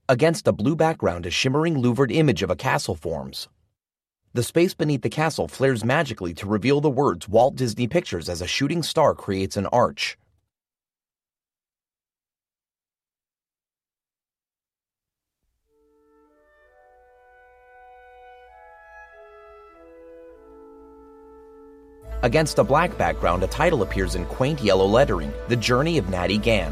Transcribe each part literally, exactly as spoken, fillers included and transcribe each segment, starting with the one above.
Against a blue background, a shimmering louvered image of a castle forms. The space beneath the castle flares magically to reveal the words Walt Disney Pictures as a shooting star creates an arch. Against a black background, a title appears in quaint yellow lettering, The Journey of Natty Gann.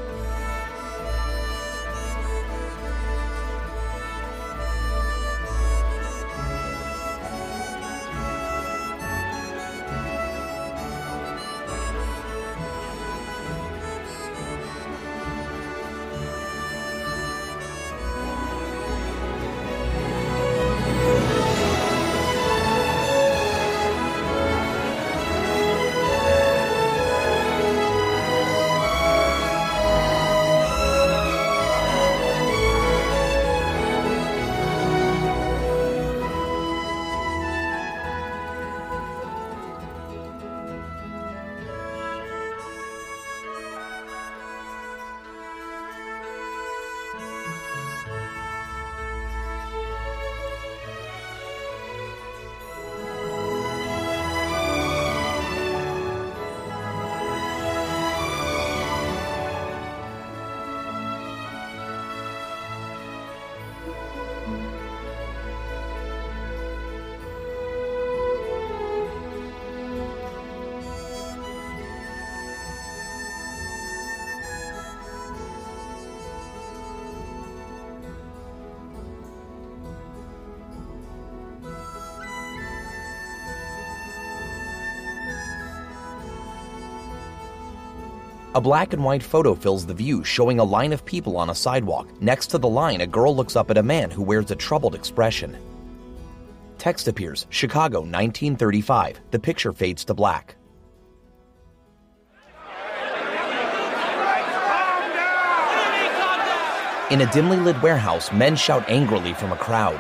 A black and white photo fills the view, showing a line of people on a sidewalk. Next to the line, a girl looks up at a man who wears a troubled expression. Text appears, Chicago, nineteen thirty-five. The picture fades to black. In a dimly lit warehouse, men shout angrily from a crowd.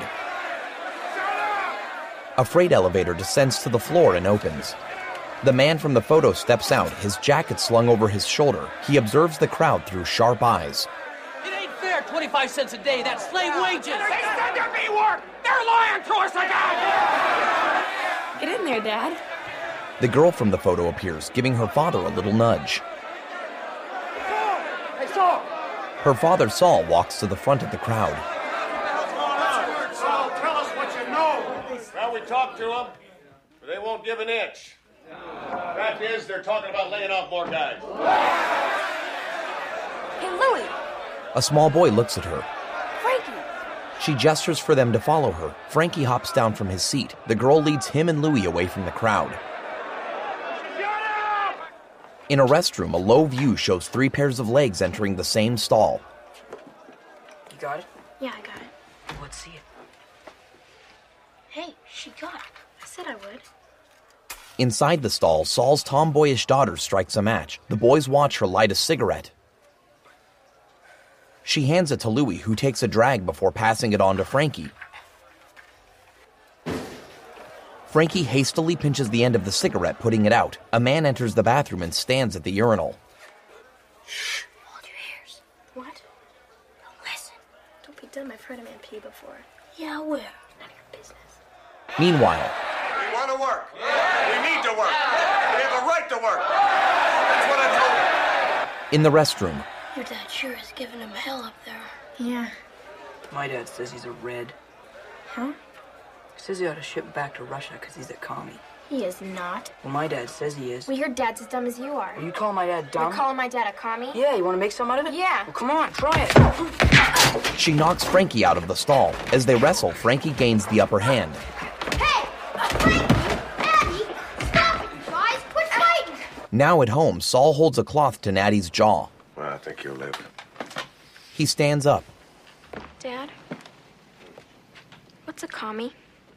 A freight elevator descends to the floor and opens. The man from the photo steps out, his jacket slung over his shoulder. He observes the crowd through sharp eyes. It ain't fair, twenty-five cents a day. That's slave wages. They said there'd be work. They're lying to us again. Get in there, Dad. The girl from the photo appears, giving her father a little nudge. Hey, Saul. Her father, Saul, walks to the front of the crowd. Saul, tell us what you know. Well, we talked to them, but they won't give an inch. Fact is, they're talking about laying off more guys. Hey, Louie. A small boy looks at her. Frankie. She gestures for them to follow her. Frankie hops down from his seat. The girl leads him and Louie away from the crowd. In a restroom, a low view shows three pairs of legs entering the same stall. You got it? Yeah, I got it. Let's see it. Hey, she got it. I said I would. Inside the stall, Saul's tomboyish daughter strikes a match. The boys watch her light a cigarette. She hands it to Louie, who takes a drag before passing it on to Frankie. Frankie hastily pinches the end of the cigarette, putting it out. A man enters the bathroom and stands at the urinal. Shh. Hold your ears. What? No, listen. Don't be dumb. I've heard a man pee before. Yeah, where? None of your business. Meanwhile, We want to work. We need to work. We have a right to work. That's what I told them. in the restroom, Your dad sure is giving him hell up there. Yeah. My dad says he's a red. Huh? He says he ought to ship back to Russia because he's a commie. He is not. Well, my dad says he is. Well, your dad's as dumb as you are. Are you calling my dad dumb? You're calling my dad a commie? Yeah, you want to make some out of it? Yeah. Well, come on, try it. she knocks Frankie out of the stall. As they wrestle, Frankie gains the upper hand. Hey! Frankie! Abby! Stop it, you guys! Quit fighting! Now at home, Saul holds a cloth to Natty's jaw. Well, I think you'll live. He stands up. Dad? What's a commie?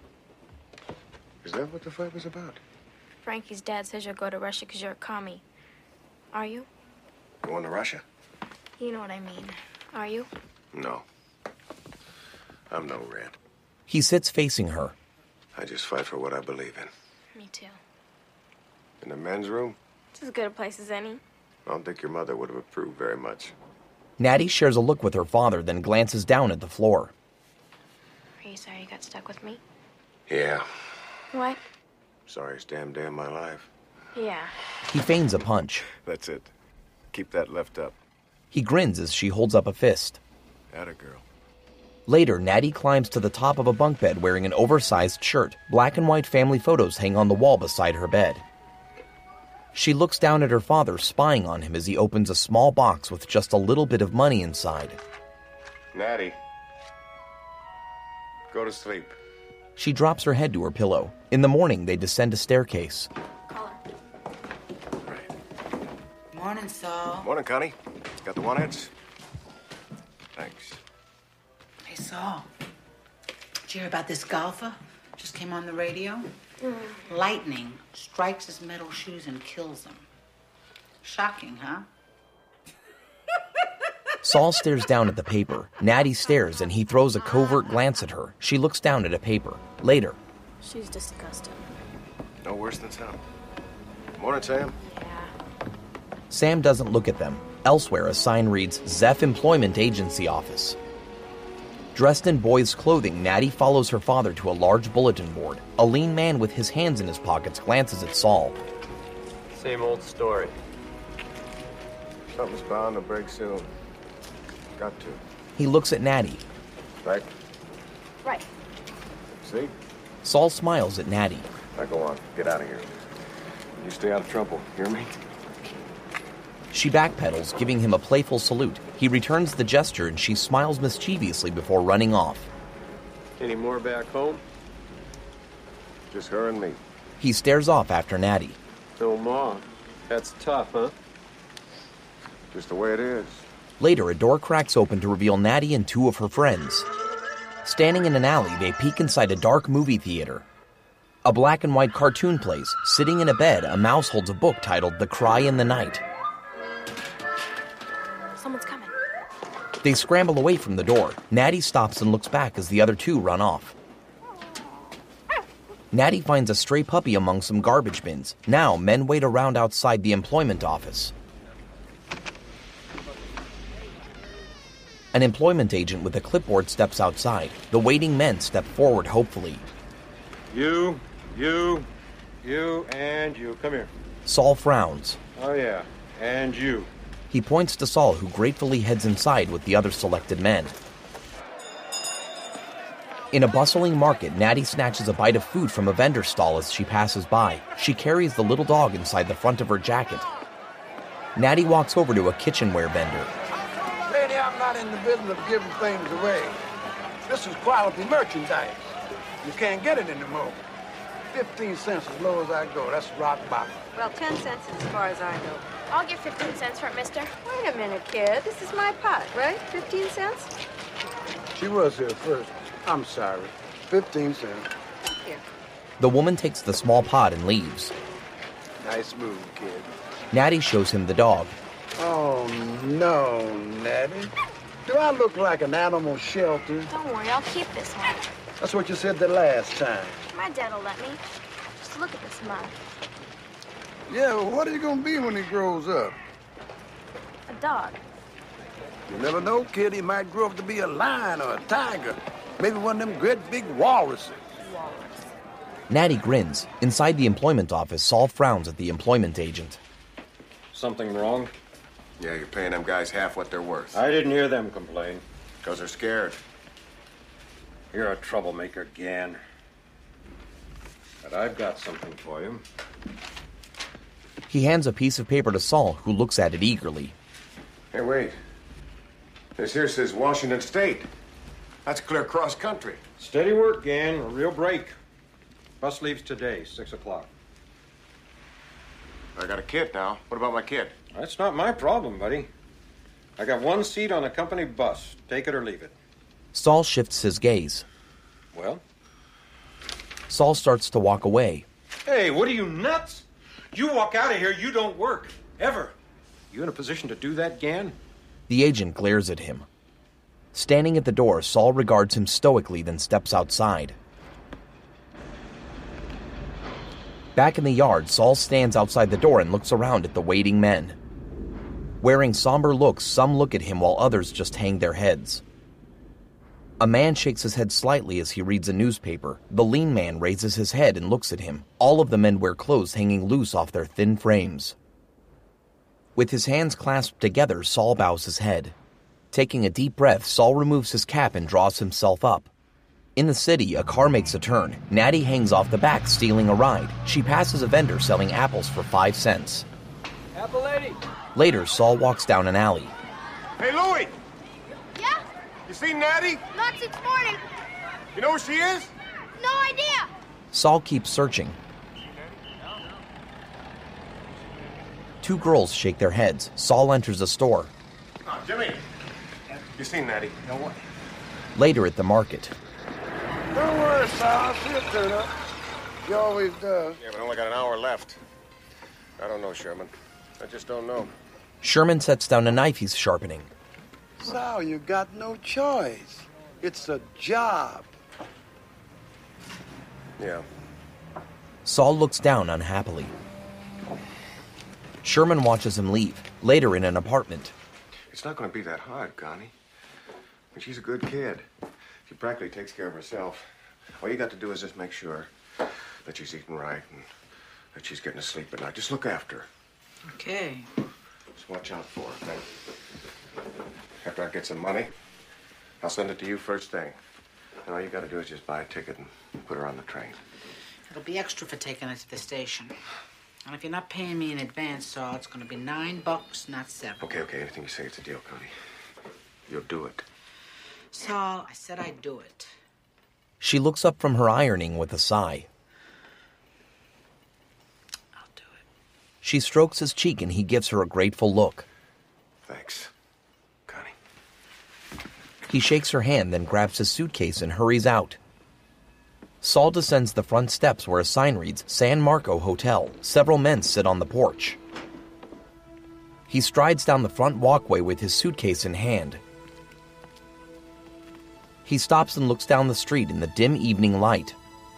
Is that what the fight was about? Frankie's dad says you'll go to Russia because you're a commie. Are you? Going to Russia? You know what I mean. Are you? No. I'm no red. He sits facing her. I just fight for what I believe in. Me too. In the men's room, It's as good a place as any. I don't think your mother would have approved very much. Natty shares a look with her father, then glances down at the floor. Are you sorry you got stuck with me? Yeah. What? Sorry's damn damn my life. Yeah. He feigns a punch. That's it. Keep that left up. He grins as she holds up a fist. Atta girl. Later, Natty climbs to the top of a bunk bed wearing an oversized shirt. Black and white family photos hang on the wall beside her bed. She looks down at her father, spying on him as he opens a small box with just a little bit of money inside. Natty. Go to sleep. She drops her head to her pillow. In the morning, they descend a staircase. Call her. Morning, Saul. Morning, Connie. Got the one-heads? Thanks. Hey, Saul. Did you hear about this golfer? Just came on the radio. Mm. Lightning strikes his metal shoes and kills him. Shocking, huh? Saul stares down at the paper. Natty stares, and he throws a covert glance at her. She looks down at a paper. Later. She's disgusting. No worse than Sam. Morning, Sam. Yeah. Sam doesn't look at them. Elsewhere, a sign reads, Zeph Employment Agency Office. Dressed in boys' clothing, Natty follows her father to a large bulletin board. A lean man with his hands in his pockets glances at Saul. Same old story. Something's bound to break soon. Got to. He looks at Natty. Right? Right. See? Saul smiles at Natty. Now go on. Get out of here. You stay out of trouble. Hear me? She backpedals, giving him a playful salute. He returns the gesture, and she smiles mischievously before running off. Any more back home? Just her and me. He stares off after Natty. No ma. That's tough, huh? Just the way it is. Later, a door cracks open to reveal Natty and two of her friends. Standing in an alley, they peek inside a dark movie theater. A black and white cartoon plays. Sitting in a bed, a mouse holds a book titled The Cry in the Night. Someone's coming. They scramble away from the door. Natty stops and looks back as the other two run off. Natty finds a stray puppy among some garbage bins. Now, men wait around outside the employment office. An employment agent with a clipboard steps outside. The waiting men step forward hopefully. You, you, you, and you. Come here. Saul frowns. Oh, yeah. And you. He points to Saul, who gratefully heads inside with the other selected men. In a bustling market, Natty snatches a bite of food from a vendor stall as she passes by. She carries the little dog inside the front of her jacket. Natty walks over to a kitchenware vendor. Lady, I'm not in the business of giving things away. This is quality merchandise. You can't get it anymore. Fifteen cents as low as I go. That's rock bottom. Well, ten cents is as far as I go. I'll give fifteen cents for it, mister. Wait a minute, kid. This is my pot, right? Fifteen cents? She was here first. I'm sorry. Fifteen cents. Thank you. The woman takes the small pot and leaves. Nice move, kid. Natty shows him the dog. Oh, no, Natty. Do I look like an animal shelter? Don't worry, I'll keep this one. That's what you said the last time. My dad'll let me. Just look at this mug. Yeah, well, what are you gonna be when he grows up? A dog. You never know, kid. He might grow up to be a lion or a tiger. Maybe one of them great big walruses. Walrus. Natty grins. Inside the employment office, Saul frowns at the employment agent. Something wrong? Yeah, you're paying them guys half what they're worth. I didn't hear them complain. Because they're scared. You're a troublemaker, Gan. But I've got something for you. He hands a piece of paper to Saul, who looks at it eagerly. Hey, wait. This here says Washington State. That's clear cross country. Steady work, Gan. A real break. Bus leaves today, six o'clock. I got a kid now. What about my kid? That's not my problem, buddy. I got one seat on a company bus. Take it or leave it. Saul shifts his gaze. Well? Saul starts to walk away. Hey, what are you, nuts? You walk out of here, you don't work. Ever. You in a position to do that, Gan? The agent glares at him. Standing at the door, Saul regards him stoically, then steps outside. Back in the yard, Saul stands outside the door and looks around at the waiting men. Wearing somber looks, some look at him while others just hang their heads. A man shakes his head slightly as he reads a newspaper. The lean man raises his head and looks at him. All of the men wear clothes hanging loose off their thin frames. With his hands clasped together, Saul bows his head. Taking a deep breath, Saul removes his cap and draws himself up. In the city, a car makes a turn. Natty hangs off the back, stealing a ride. She passes a vendor selling apples for five cents. Apple lady. Later, Saul walks down an alley. Hey, Louie! Yeah? You seen Natty? Not since morning. You know where she is? No idea. Saul keeps searching. Two girls shake their heads. Saul enters a store. Oh, Jimmy. You seen Natty? No what? Later at the market. Don't worry, Sal. She'll turn up. She always does. Yeah, but I only got an hour left. I don't know, Sherman. I just don't know. Sherman sets down a knife he's sharpening. Sal, you got no choice. It's a job. Yeah. Saul looks down unhappily. Sherman watches him leave. Later in an apartment. It's not going to be that hard, Connie. I mean, she's a good kid. She practically takes care of herself. All you got to do is just make sure that she's eating right and that she's getting to sleep at night. Just look after her. Okay. Just watch out for her, okay? After I get some money, I'll send it to you first thing. And all you got to do is just buy a ticket and put her on the train. It'll be extra for taking it to the station. And if you're not paying me in advance, Saul, it's going to be nine bucks, not seven. Okay, okay. Anything you say, it's a deal, Connie. You'll do it. Saul, I said I'd do it. She looks up from her ironing with a sigh. I'll do it. She strokes his cheek and he gives her a grateful look. Thanks, Connie. He shakes her hand, then grabs his suitcase and hurries out. Saul descends the front steps where a sign reads San Marco Hotel. Several men sit on the porch. He strides down the front walkway with his suitcase in hand. He stops and looks down the street in the dim evening light.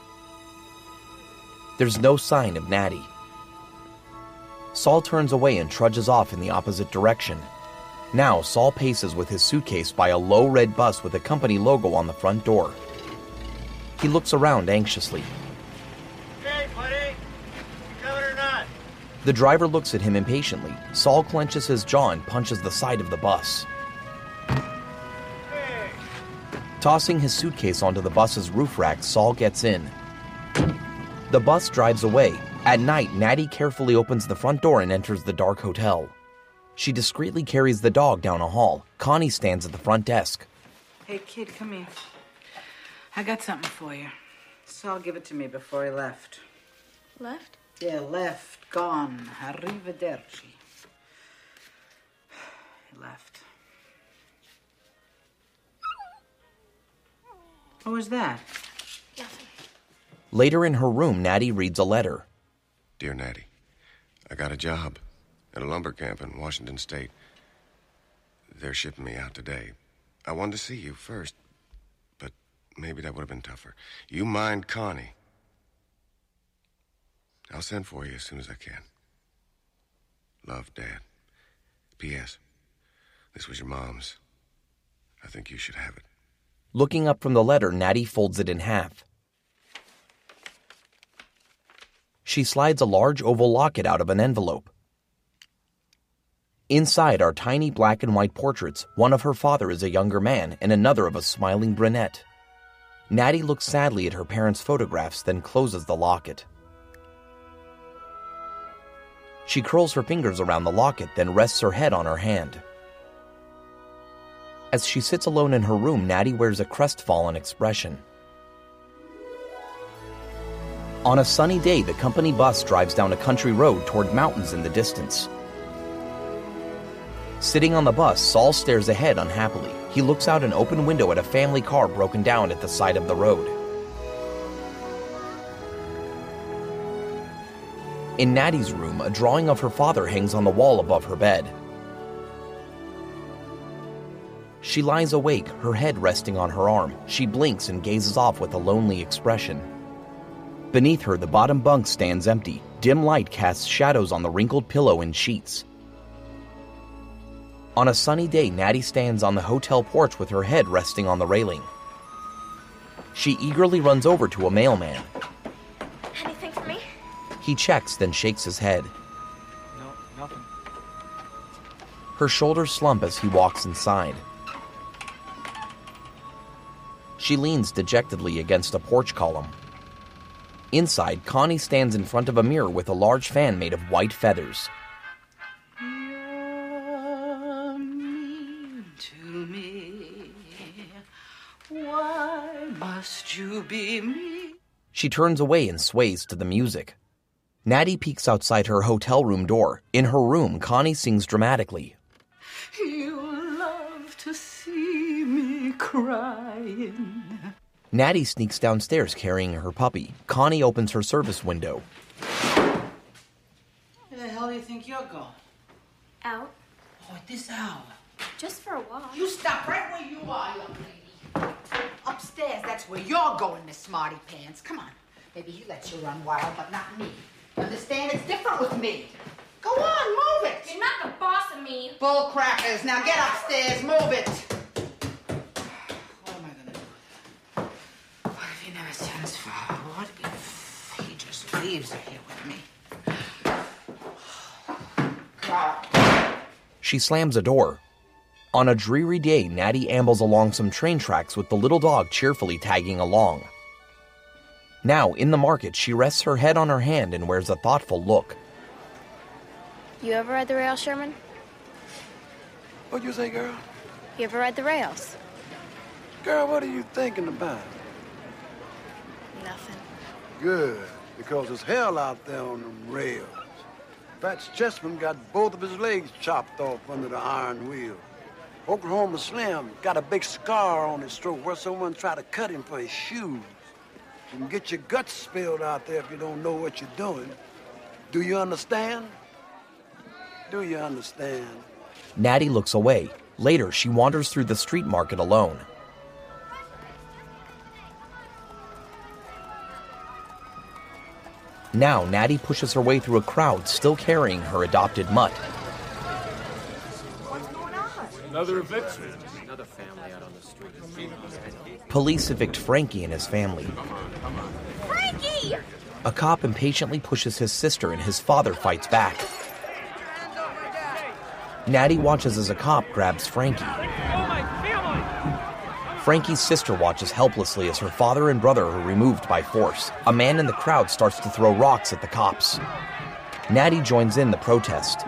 There's no sign of Natty. Saul turns away and trudges off in the opposite direction. Now, Saul paces with his suitcase by a low red bus with a company logo on the front door. He looks around anxiously. Hey, buddy. You coming or not? The driver looks at him impatiently. Saul clenches his jaw and punches the side of the bus. Hey. Tossing his suitcase onto the bus's roof rack, Saul gets in. The bus drives away. At night, Natty carefully opens the front door and enters the dark hotel. She discreetly carries the dog down a hall. Connie stands at the front desk. Hey, kid, come here. I got something for you. Saul gave it to me before he left. Left? Yeah, left. Gone. Arrivederci. He left. What was that? Nothing. Later in her room, Natty reads a letter. Dear Natty, I got a job at a lumber camp in Washington State. They're shipping me out today. I wanted to see you first, but maybe that would have been tougher. You mind Connie? I'll send for you as soon as I can. Love, Dad. P S. This was your mom's. I think you should have it. Looking up from the letter, Natty folds it in half. She slides a large oval locket out of an envelope. Inside are tiny black and white portraits. One of her father as a younger man and another of a smiling brunette. Natty looks sadly at her parents' photographs, then closes the locket. She curls her fingers around the locket, then rests her head on her hand. As she sits alone in her room, Natty wears a crestfallen expression. On a sunny day, the company bus drives down a country road toward mountains in the distance. Sitting on the bus, Saul stares ahead unhappily. He looks out an open window at a family car broken down at the side of the road. In Natty's room, a drawing of her father hangs on the wall above her bed. She lies awake, her head resting on her arm. She blinks and gazes off with a lonely expression. Beneath her, the bottom bunk stands empty. Dim light casts shadows on the wrinkled pillow and sheets. On a sunny day, Natty stands on the hotel porch with her head resting on the railing. She eagerly runs over to a mailman. Anything for me? He checks, then shakes his head. No, nothing. Her shoulders slump as he walks inside. She leans dejectedly against a porch column. Inside, Connie stands in front of a mirror with a large fan made of white feathers. You're mean to me. Why must you be mean? She turns away and sways to the music. Natty peeks outside her hotel room door. In her room, Connie sings dramatically. You love to see me crying. Natty sneaks downstairs carrying her puppy. Connie opens her service window. Where the hell do you think you're going? Out. Oh, at this hour. Just for a walk. You stop right where you are, young lady. Upstairs, that's where you're going, Miss Smarty Pants. Come on. Maybe he lets you run wild, but not me. Understand? It's different with me. Go on, move it. You're not the boss of me. Bull crackers. Now get upstairs. Move it. What am I going to do with her? What if he never sends for her? What if he just leaves her here with me? God. She slams a door. On a dreary day, Natty ambles along some train tracks with the little dog cheerfully tagging along. Now, in the market, she rests her head on her hand and wears a thoughtful look. You ever ride the rails, Sherman? What'd you say, girl? You ever ride the rails? Girl, what are you thinking about? Nothing. Good, because there's hell out there on them rails. Fats Chessman got both of his legs chopped off under the iron wheel. Oklahoma Slim got a big scar on his throat where someone tried to cut him for his shoes. You can get your guts spilled out there if you don't know what you're doing. Do you understand? Do you understand? Natty looks away. Later, she wanders through the street market alone. Now, Natty pushes her way through a crowd, still carrying her adopted mutt. Another eviction. Another family out on the street. Police evict Frankie and his family. Frankie! A cop impatiently pushes his sister and his father fights back. Natty watches as a cop grabs Frankie. Frankie's sister watches helplessly as her father and brother are removed by force. A man in the crowd starts to throw rocks at the cops. Natty joins in the protest.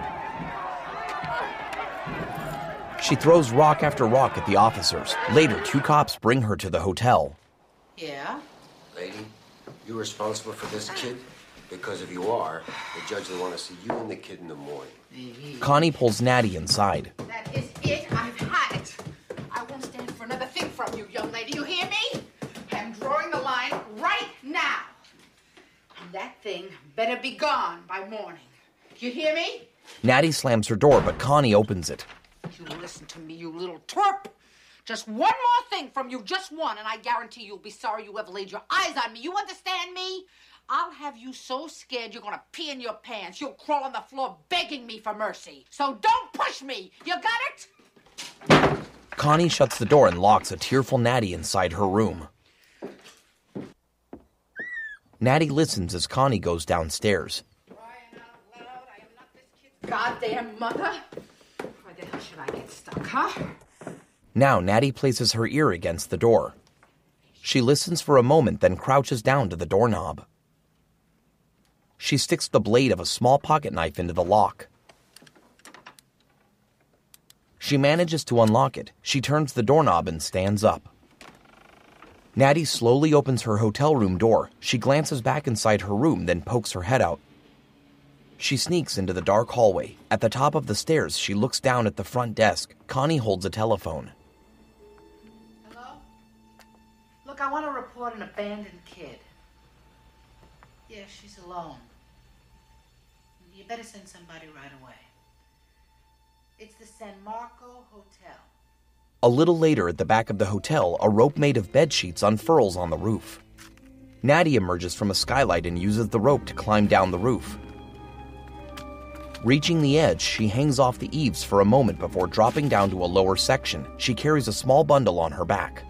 She throws rock after rock at the officers. Later, two cops bring her to the hotel. Yeah? Lady, you responsible for this kid? Because if you are, the judge will want to see you and the kid in the morning. Connie pulls Natty inside. That is it. I've had it. I won't stand for another thing from you, young lady. You hear me? I'm drawing the line right now. And that thing better be gone by morning. You hear me? Natty slams her door, but Connie opens it. You listen to me, you little twerp. Just one more thing from you, just one, and I guarantee you'll be sorry you ever laid your eyes on me. You understand me? I'll have you so scared you're gonna pee in your pants. You'll crawl on the floor begging me for mercy. So don't push me. You got it? Connie shuts the door and locks a tearful Natty inside her room. Natty listens as Connie goes downstairs. Goddamn mother. Where the hell should I get stuck, huh? Now, Natty places her ear against the door. She listens for a moment, then crouches down to the doorknob. She sticks the blade of a small pocket knife into the lock. She manages to unlock it. She turns the doorknob and stands up. Natty slowly opens her hotel room door. She glances back inside her room, then pokes her head out. She sneaks into the dark hallway. At the top of the stairs, she looks down at the front desk. Connie holds a telephone. Hello? Look, I want to report an abandoned kid. Yeah, she's alone. You better send somebody right away. It's the San Marco Hotel. A little later, at the back of the hotel, a rope made of bed sheets unfurls on the roof. Natty emerges from a skylight and uses the rope to climb down the roof. Reaching the edge, she hangs off the eaves for a moment before dropping down to a lower section. She carries a small bundle on her back.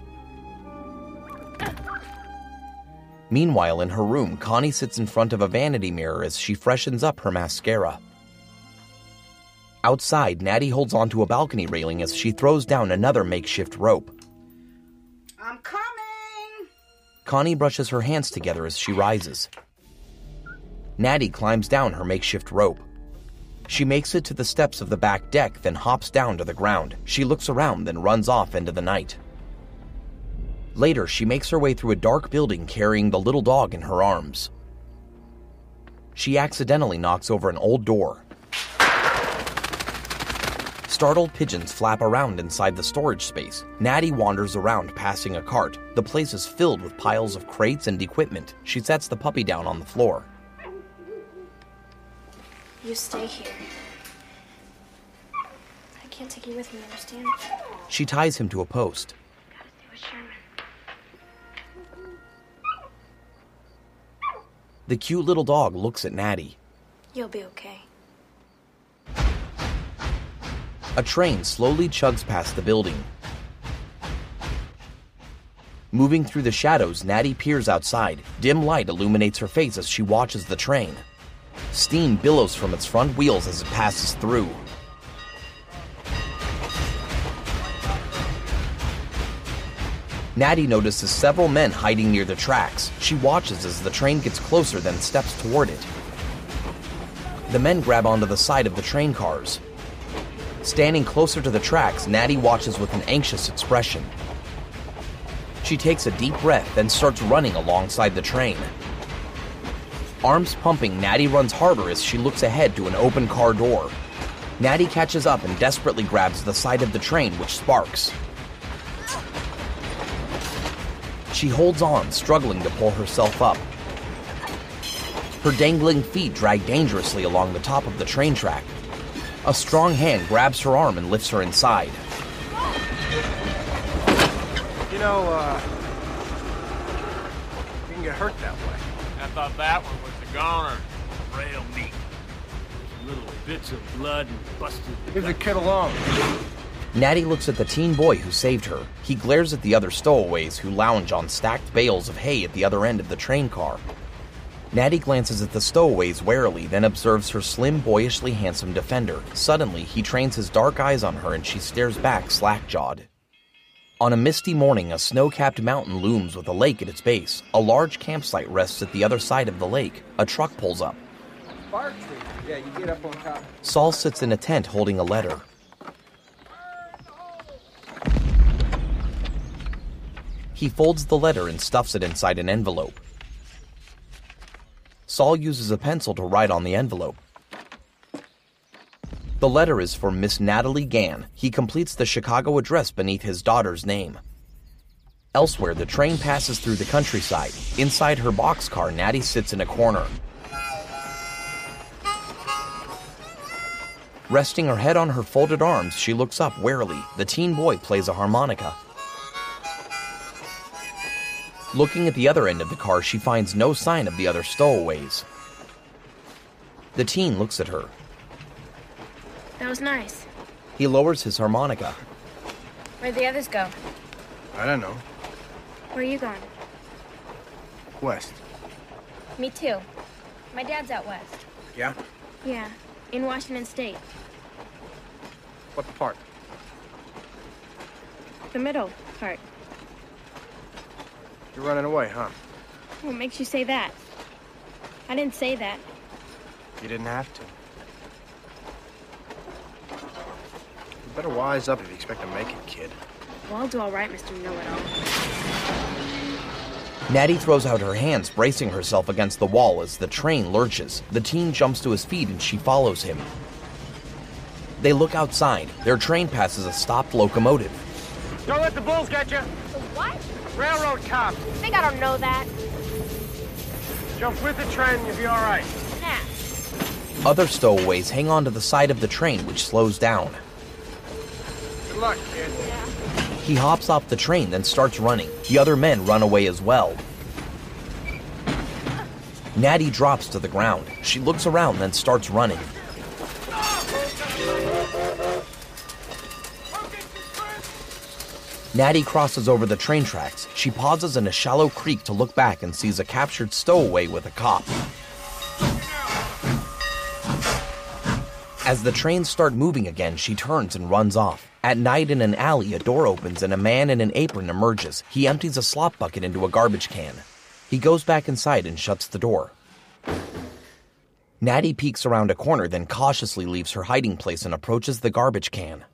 Meanwhile, in her room, Connie sits in front of a vanity mirror as she freshens up her mascara. Outside, Natty holds onto a balcony railing as she throws down another makeshift rope. I'm coming! Connie brushes her hands together as she rises. Natty climbs down her makeshift rope. She makes it to the steps of the back deck, then hops down to the ground. She looks around, then runs off into the night. Later, she makes her way through a dark building carrying the little dog in her arms. She accidentally knocks over an old door. Startled pigeons flap around inside the storage space. Natty wanders around, passing a cart. The place is filled with piles of crates and equipment. She sets the puppy down on the floor. You stay here. I can't take you with me, understand? She ties him to a post. Gotta stay with Sherman. The cute little dog looks at Natty. You'll be okay. A train slowly chugs past the building. Moving through the shadows, Natty peers outside. Dim light illuminates her face as she watches the train. Steam billows from its front wheels as it passes through. Natty notices several men hiding near the tracks. She watches as the train gets closer, then steps toward it. The men grab onto the side of the train cars. Standing closer to the tracks, Natty watches with an anxious expression. She takes a deep breath, then starts running alongside the train. Arms pumping, Natty runs harder as she looks ahead to an open car door. Natty catches up and desperately grabs the side of the train, which sparks. She holds on, struggling to pull herself up. Her dangling feet drag dangerously along the top of the train track. A strong hand grabs her arm and lifts her inside. You know, uh, you can get hurt that way. I thought that one was the goner. Rail meat. Little bits of blood and busted. Leave the kid alone. Natty looks at the teen boy who saved her. He glares at the other stowaways who lounge on stacked bales of hay at the other end of the train car. Natty glances at the stowaways warily, then observes her slim, boyishly handsome defender. Suddenly, he trains his dark eyes on her and she stares back slack-jawed. On a misty morning, a snow-capped mountain looms with a lake at its base. A large campsite rests at the other side of the lake. A truck pulls up. Bark tree. Yeah, you get up on top. Saul sits in a tent holding a letter. He folds the letter and stuffs it inside an envelope. Saul uses a pencil to write on the envelope. The letter is for Miss Natalie Gann. He completes the Chicago address beneath his daughter's name. Elsewhere, the train passes through the countryside. Inside her boxcar, Natty sits in a corner. Resting her head on her folded arms, she looks up warily. The teen boy plays a harmonica. Looking at the other end of the car, she finds no sign of the other stowaways. The teen looks at her. That was nice. He lowers his harmonica. Where'd the others go? I don't know. Where are you going? West. Me too. My dad's out west. Yeah? Yeah, in Washington State. What part? The middle part. You're running away, huh? What makes you say that? I didn't say that. You didn't have to. You better wise up if you expect to make it, kid. Well, I'll do all right, Mister Know-It-All. Natty throws out her hands, bracing herself against the wall as the train lurches. The teen jumps to his feet and she follows him. They look outside. Their train passes a stopped locomotive. Don't let the bulls get you. The what? Railroad cop. You think I don't know that? Jump with the train, you'll be all right. Nah. Other stowaways hang on to the side of the train, which slows down. Good luck, kid. Yeah. He hops off the train, then starts running. The other men run away as well. Natty drops to the ground. She looks around, then starts running. Natty crosses over the train tracks. She pauses in a shallow creek to look back and sees a captured stowaway with a cop. As the trains start moving again, she turns and runs off. At night in an alley, a door opens and a man in an apron emerges. He empties a slop bucket into a garbage can. He goes back inside and shuts the door. Natty peeks around a corner, then cautiously leaves her hiding place and approaches the garbage can.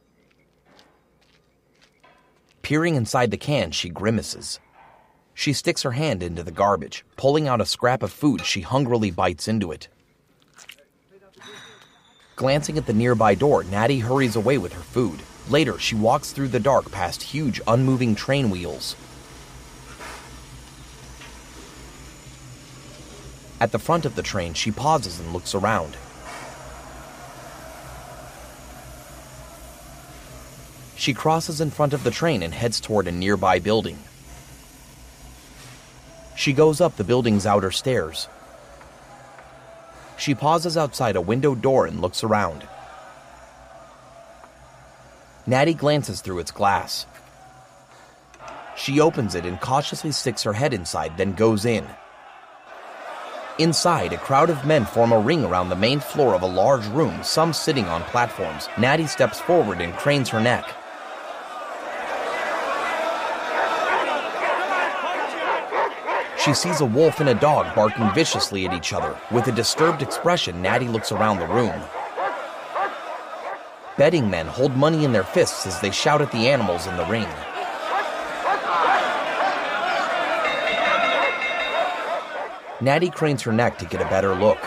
Peering inside the can, she grimaces. She sticks her hand into the garbage. Pulling out a scrap of food, she hungrily bites into it. Glancing at the nearby door, Natty hurries away with her food. Later, she walks through the dark past huge, unmoving train wheels. At the front of the train, she pauses and looks around. She crosses in front of the train and heads toward a nearby building. She goes up the building's outer stairs. She pauses outside a windowed door and looks around. Natty glances through its glass. She opens it and cautiously sticks her head inside, then goes in. Inside, a crowd of men form a ring around the main floor of a large room, some sitting on platforms. Natty steps forward and cranes her neck. She sees a wolf and a dog barking viciously at each other. With a disturbed expression, Natty looks around the room. Betting men hold money in their fists as they shout at the animals in the ring. Natty cranes her neck to get a better look.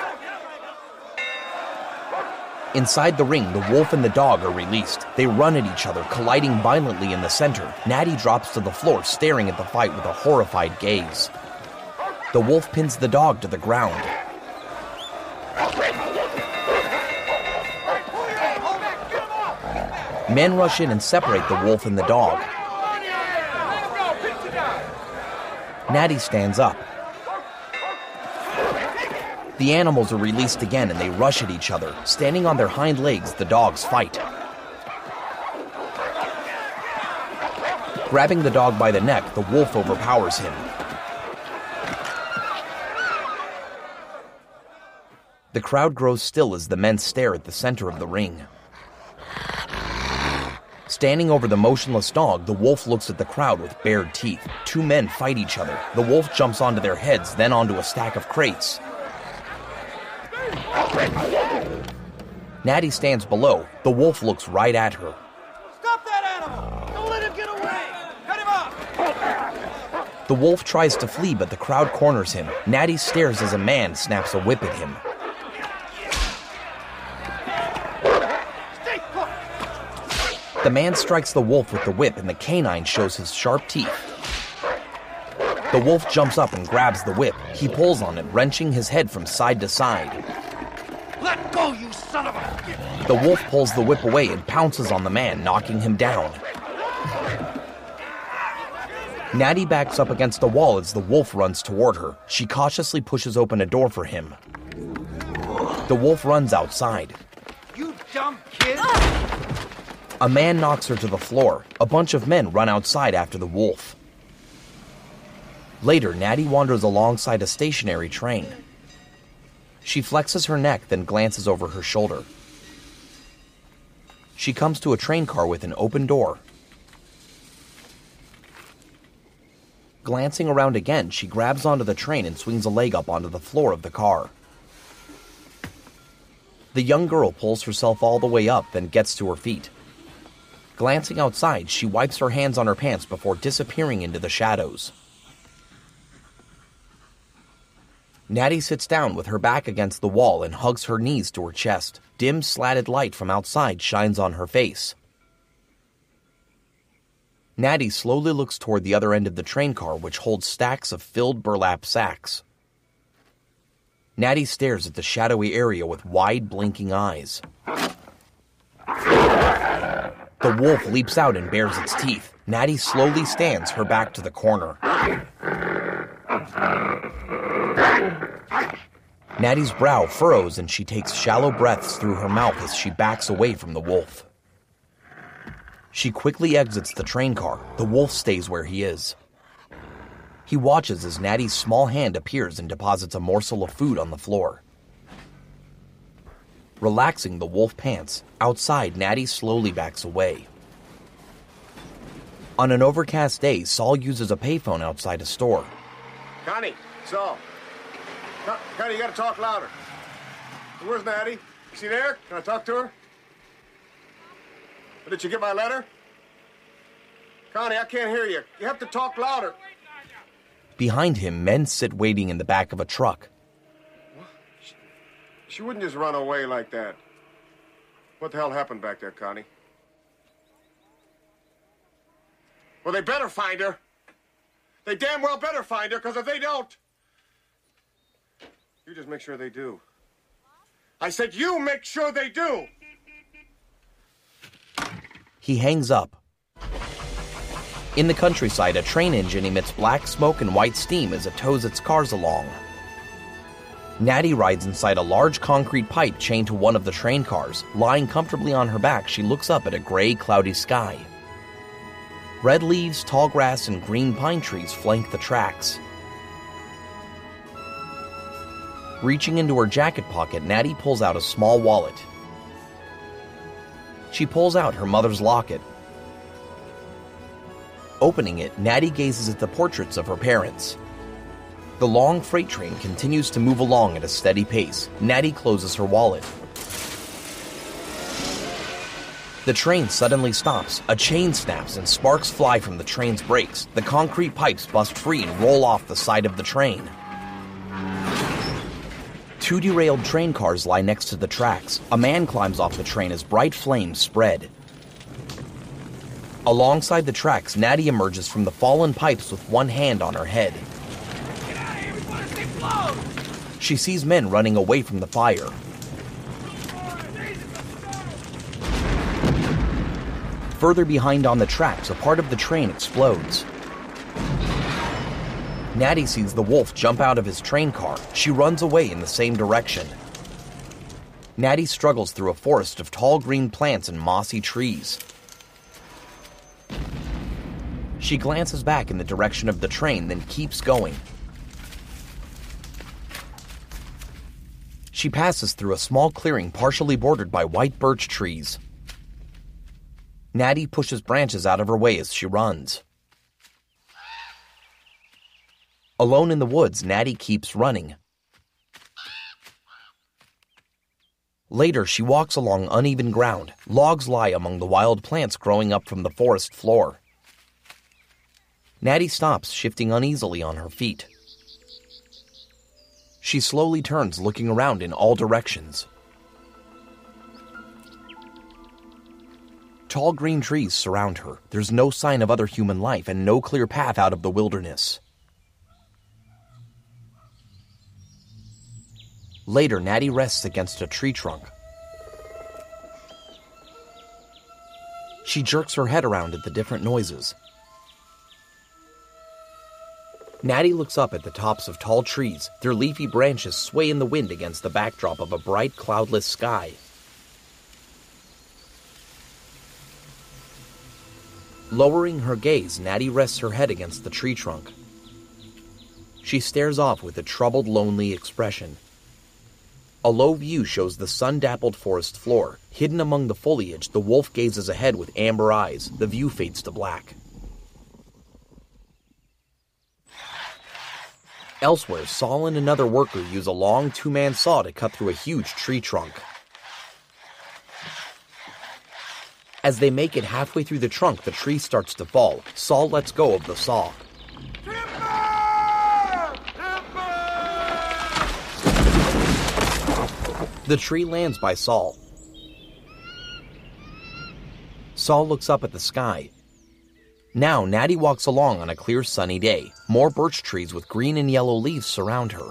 Inside the ring, the wolf and the dog are released. They run at each other, colliding violently in the center. Natty drops to the floor, staring at the fight with a horrified gaze. The wolf pins the dog to the ground. Men rush in and separate the wolf and the dog. Natty stands up. The animals are released again and they rush at each other. Standing on their hind legs, the dogs fight. Grabbing the dog by the neck, the wolf overpowers him. The crowd grows still as the men stare at the center of the ring. Standing over the motionless dog, the wolf looks at the crowd with bared teeth. Two men fight each other. The wolf jumps onto their heads, then onto a stack of crates. Natty stands below. The wolf looks right at her. Stop that animal! Don't let him get away! Cut him off! The wolf tries to flee, but the crowd corners him. Natty stares as a man snaps a whip at him. The man strikes the wolf with the whip, and the canine shows his sharp teeth. The wolf jumps up and grabs the whip. He pulls on it, wrenching his head from side to side. Let go, you son of a... The wolf pulls the whip away and pounces on the man, knocking him down. Natty backs up against the wall as the wolf runs toward her. She cautiously pushes open a door for him. The wolf runs outside. You dumb kid! A man knocks her to the floor. A bunch of men run outside after the wolf. Later, Natty wanders alongside a stationary train. She flexes her neck, then glances over her shoulder. She comes to a train car with an open door. Glancing around again, she grabs onto the train and swings a leg up onto the floor of the car. The young girl pulls herself all the way up, then gets to her feet. Glancing outside, she wipes her hands on her pants before disappearing into the shadows. Natty sits down with her back against the wall and hugs her knees to her chest. Dim, slatted light from outside shines on her face. Natty slowly looks toward the other end of the train car, which holds stacks of filled burlap sacks. Natty stares at the shadowy area with wide, blinking eyes. The wolf leaps out and bares its teeth. Natty slowly stands, her back to the corner. Natty's brow furrows and she takes shallow breaths through her mouth as she backs away from the wolf. She quickly exits the train car. The wolf stays where he is. He watches as Natty's small hand appears and deposits a morsel of food on the floor. Relaxing, the wolf pants. Outside, Natty slowly backs away. On an overcast day, Saul uses a payphone outside a store. Connie, Saul. Con- Connie, you gotta talk louder. Where's Natty? Is she there? Can I talk to her? Did you get my letter? Connie, I can't hear you. You have to talk louder. Behind him, men sit waiting in the back of a truck. She, she wouldn't just run away like that. What the hell happened back there, Connie? Well, they better find her. They damn well better find her, because if they don't, you just make sure they do. I said you make sure they do. He hangs up. In the countryside, a train engine emits black smoke and white steam as it tows its cars along. Natty rides inside a large concrete pipe chained to one of the train cars. Lying comfortably on her back, she looks up at a gray, cloudy sky. Red leaves, tall grass, and green pine trees flank the tracks. Reaching into her jacket pocket, Natty pulls out a small wallet. She pulls out her mother's locket. Opening it, Natty gazes at the portraits of her parents. The long freight train continues to move along at a steady pace. Natty closes her wallet. The train suddenly stops. A chain snaps and sparks fly from the train's brakes. The concrete pipes bust free and roll off the side of the train. Two derailed train cars lie next to the tracks. A man climbs off the train as bright flames spread. Alongside the tracks, Natty emerges from the fallen pipes with one hand on her head. Get out of here before this thing blows! She sees men running away from the fire. Further behind on the tracks, a part of the train explodes. Natty sees the wolf jump out of his train car. She runs away in the same direction. Natty struggles through a forest of tall green plants and mossy trees. She glances back in the direction of the train, then keeps going. She passes through a small clearing partially bordered by white birch trees. Natty pushes branches out of her way as she runs. Alone in the woods, Natty keeps running. Later, she walks along uneven ground. Logs lie among the wild plants growing up from the forest floor. Natty stops, shifting uneasily on her feet. She slowly turns, looking around in all directions. Tall green trees surround her. There's no sign of other human life and no clear path out of the wilderness. Later, Natty rests against a tree trunk. She jerks her head around at the different noises. Natty looks up at the tops of tall trees. Their leafy branches sway in the wind against the backdrop of a bright, cloudless sky. Lowering her gaze, Natty rests her head against the tree trunk. She stares off with a troubled, lonely expression. A low view shows the sun-dappled forest floor. Hidden among the foliage, the wolf gazes ahead with amber eyes. The view fades to black. Elsewhere, Saul and another worker use a long two-man saw to cut through a huge tree trunk. As they make it halfway through the trunk, the tree starts to fall. Saul lets go of the saw. The tree lands by Saul. Saul looks up at the sky. Now, Natty walks along on a clear sunny day. More birch trees with green and yellow leaves surround her.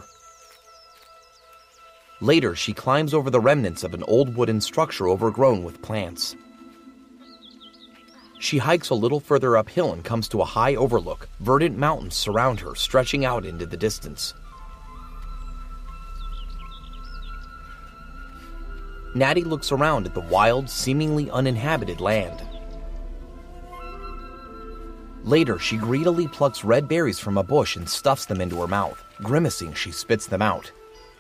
Later, she climbs over the remnants of an old wooden structure overgrown with plants. She hikes a little further uphill and comes to a high overlook. Verdant mountains surround her, stretching out into the distance. Natty looks around at the wild, seemingly uninhabited land. Later, she greedily plucks red berries from a bush and stuffs them into her mouth. Grimacing, she spits them out.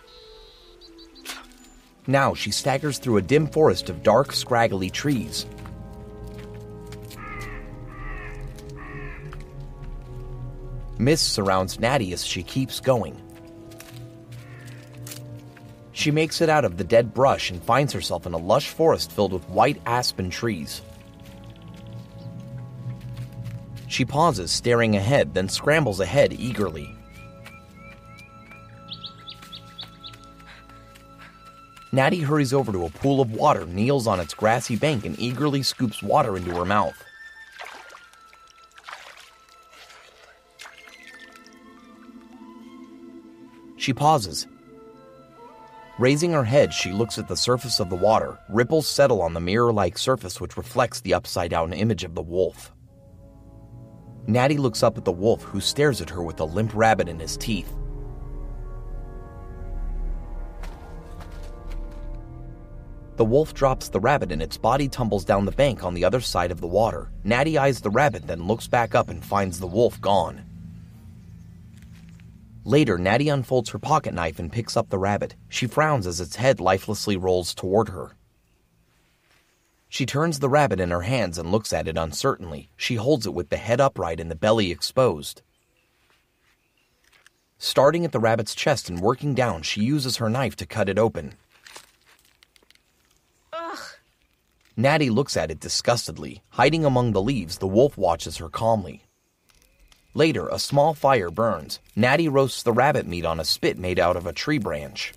Now she staggers through a dim forest of dark, scraggly trees. Mist surrounds Natty as she keeps going. She makes it out of the dead brush and finds herself in a lush forest filled with white aspen trees. She pauses, staring ahead, then scrambles ahead eagerly. Natty hurries over to a pool of water, kneels on its grassy bank, and eagerly scoops water into her mouth. She pauses. Raising her head, she looks at the surface of the water. Ripples settle on the mirror-like surface which reflects the upside-down image of the wolf. Natty looks up at the wolf, who stares at her with a limp rabbit in his teeth. The wolf drops the rabbit and its body tumbles down the bank on the other side of the water. Natty eyes the rabbit, then looks back up and finds the wolf gone. Later, Natty unfolds her pocket knife and picks up the rabbit. She frowns as its head lifelessly rolls toward her. She turns the rabbit in her hands and looks at it uncertainly. She holds it with the head upright and the belly exposed. Starting at the rabbit's chest and working down, she uses her knife to cut it open. Ugh. Natty looks at it disgustedly. Hiding among the leaves, the wolf watches her calmly. Later, a small fire burns. Natty roasts the rabbit meat on a spit made out of a tree branch.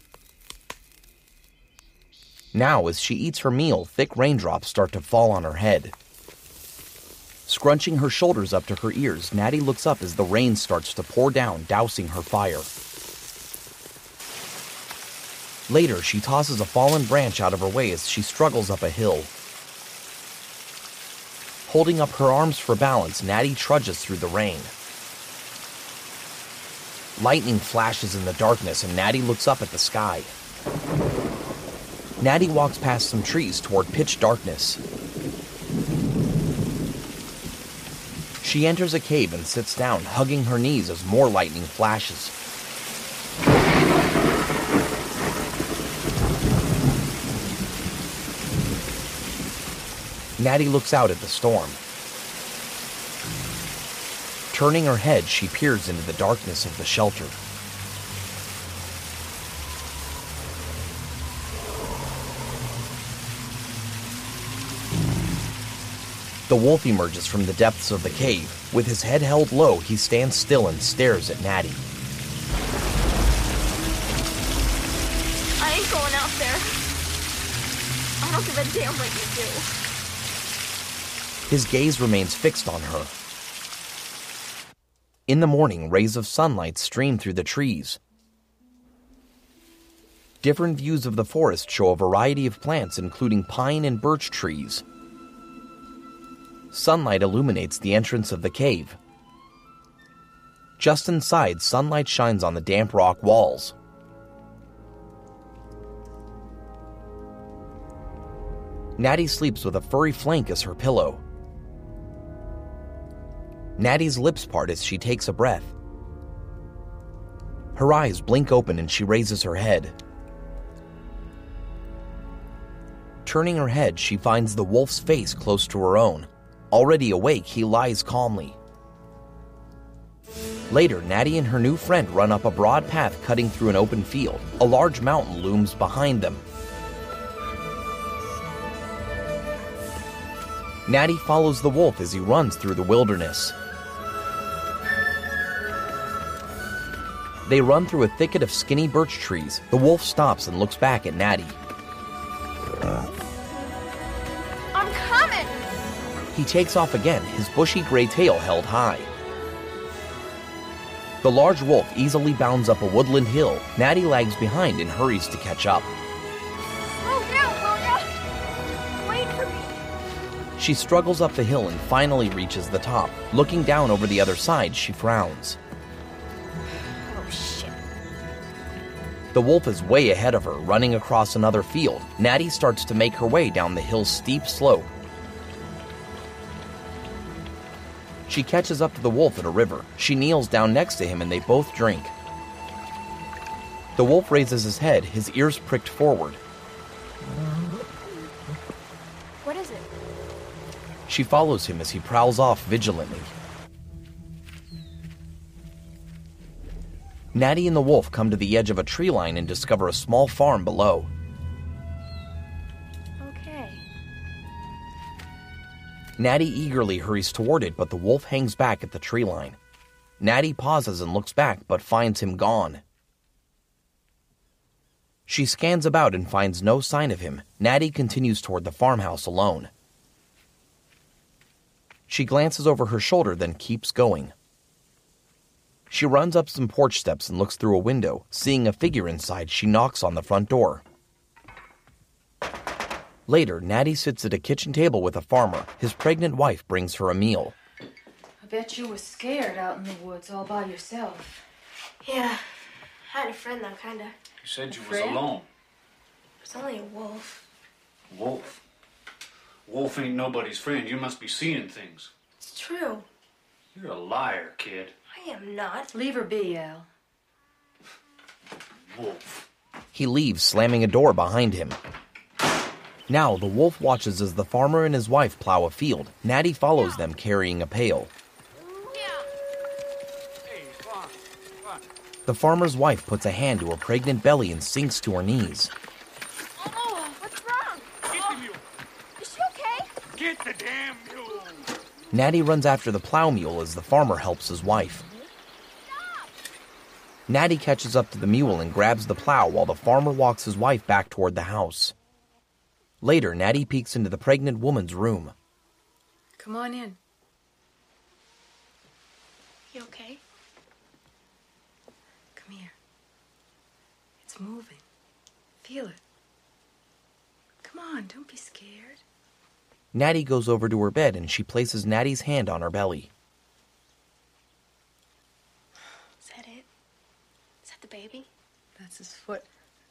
Now, as she eats her meal, thick raindrops start to fall on her head. Scrunching her shoulders up to her ears, Natty looks up as the rain starts to pour down, dousing her fire. Later, she tosses a fallen branch out of her way as she struggles up a hill. Holding up her arms for balance, Natty trudges through the rain. Lightning flashes in the darkness and Natty looks up at the sky. Natty walks past some trees toward pitch darkness. She enters a cave and sits down, hugging her knees as more lightning flashes. Natty looks out at the storm. Turning her head, she peers into the darkness of the shelter. The wolf emerges from the depths of the cave. With his head held low, he stands still and stares at Natty. I ain't going out there. I don't give a damn what you do. His gaze remains fixed on her. In the morning, rays of sunlight stream through the trees. Different views of the forest show a variety of plants, including pine and birch trees. Sunlight illuminates the entrance of the cave. Just inside, sunlight shines on the damp rock walls. Natty sleeps with a furry flank as her pillow. Natty's lips part as she takes a breath. Her eyes blink open and she raises her head. Turning her head, she finds the wolf's face close to her own. Already awake, he lies calmly. Later, Natty and her new friend run up a broad path cutting through an open field. A large mountain looms behind them. Natty follows the wolf as he runs through the wilderness. They run through a thicket of skinny birch trees. The wolf stops and looks back at Natty. I'm coming! He takes off again, his bushy gray tail held high. The large wolf easily bounds up a woodland hill. Natty lags behind and hurries to catch up. Slow down, will ya? Wait for me. She struggles up the hill and finally reaches the top. Looking down over the other side, she frowns. Oh, shit. The wolf is way ahead of her, running across another field. Natty starts to make her way down the hill's steep slope. She catches up to the wolf at a river. She kneels down next to him and they both drink. The wolf raises his head, his ears pricked forward. What is it? She follows him as he prowls off vigilantly. Natty and the wolf come to the edge of a tree line and discover a small farm below. Okay. Natty eagerly hurries toward it, but the wolf hangs back at the tree line. Natty pauses and looks back, but finds him gone. She scans about and finds no sign of him. Natty continues toward the farmhouse alone. She glances over her shoulder, then keeps going. She runs up some porch steps and looks through a window. Seeing a figure inside, she knocks on the front door. Later, Natty sits at a kitchen table with a farmer. His pregnant wife brings her a meal. I bet you were scared out in the woods all by yourself. Yeah, I had a friend though, kinda. You said you was Friend? alone. It's only a wolf. Wolf. Wolf ain't nobody's friend. You must be seeing things. It's true. You're a liar, kid. I am not. Leave her be, Al. Wolf. He leaves, slamming a door behind him. Now, the wolf watches as the farmer and his wife plow a field. Natty follows them, carrying a pail. The farmer's wife puts a hand to her pregnant belly and sinks to her knees. Oh, what's wrong? Get the mule. Is she okay? Get the damn mule. Natty runs after the plow mule as the farmer helps his wife. Natty catches up to the mule and grabs the plow while the farmer walks his wife back toward the house. Later, Natty peeks into the pregnant woman's room. Come on in. You okay? Come here. It's moving. Feel it. Come on, don't be scared. Natty goes over to her bed and she places Natty's hand on her belly. Is that it? Is that the baby? That's his foot.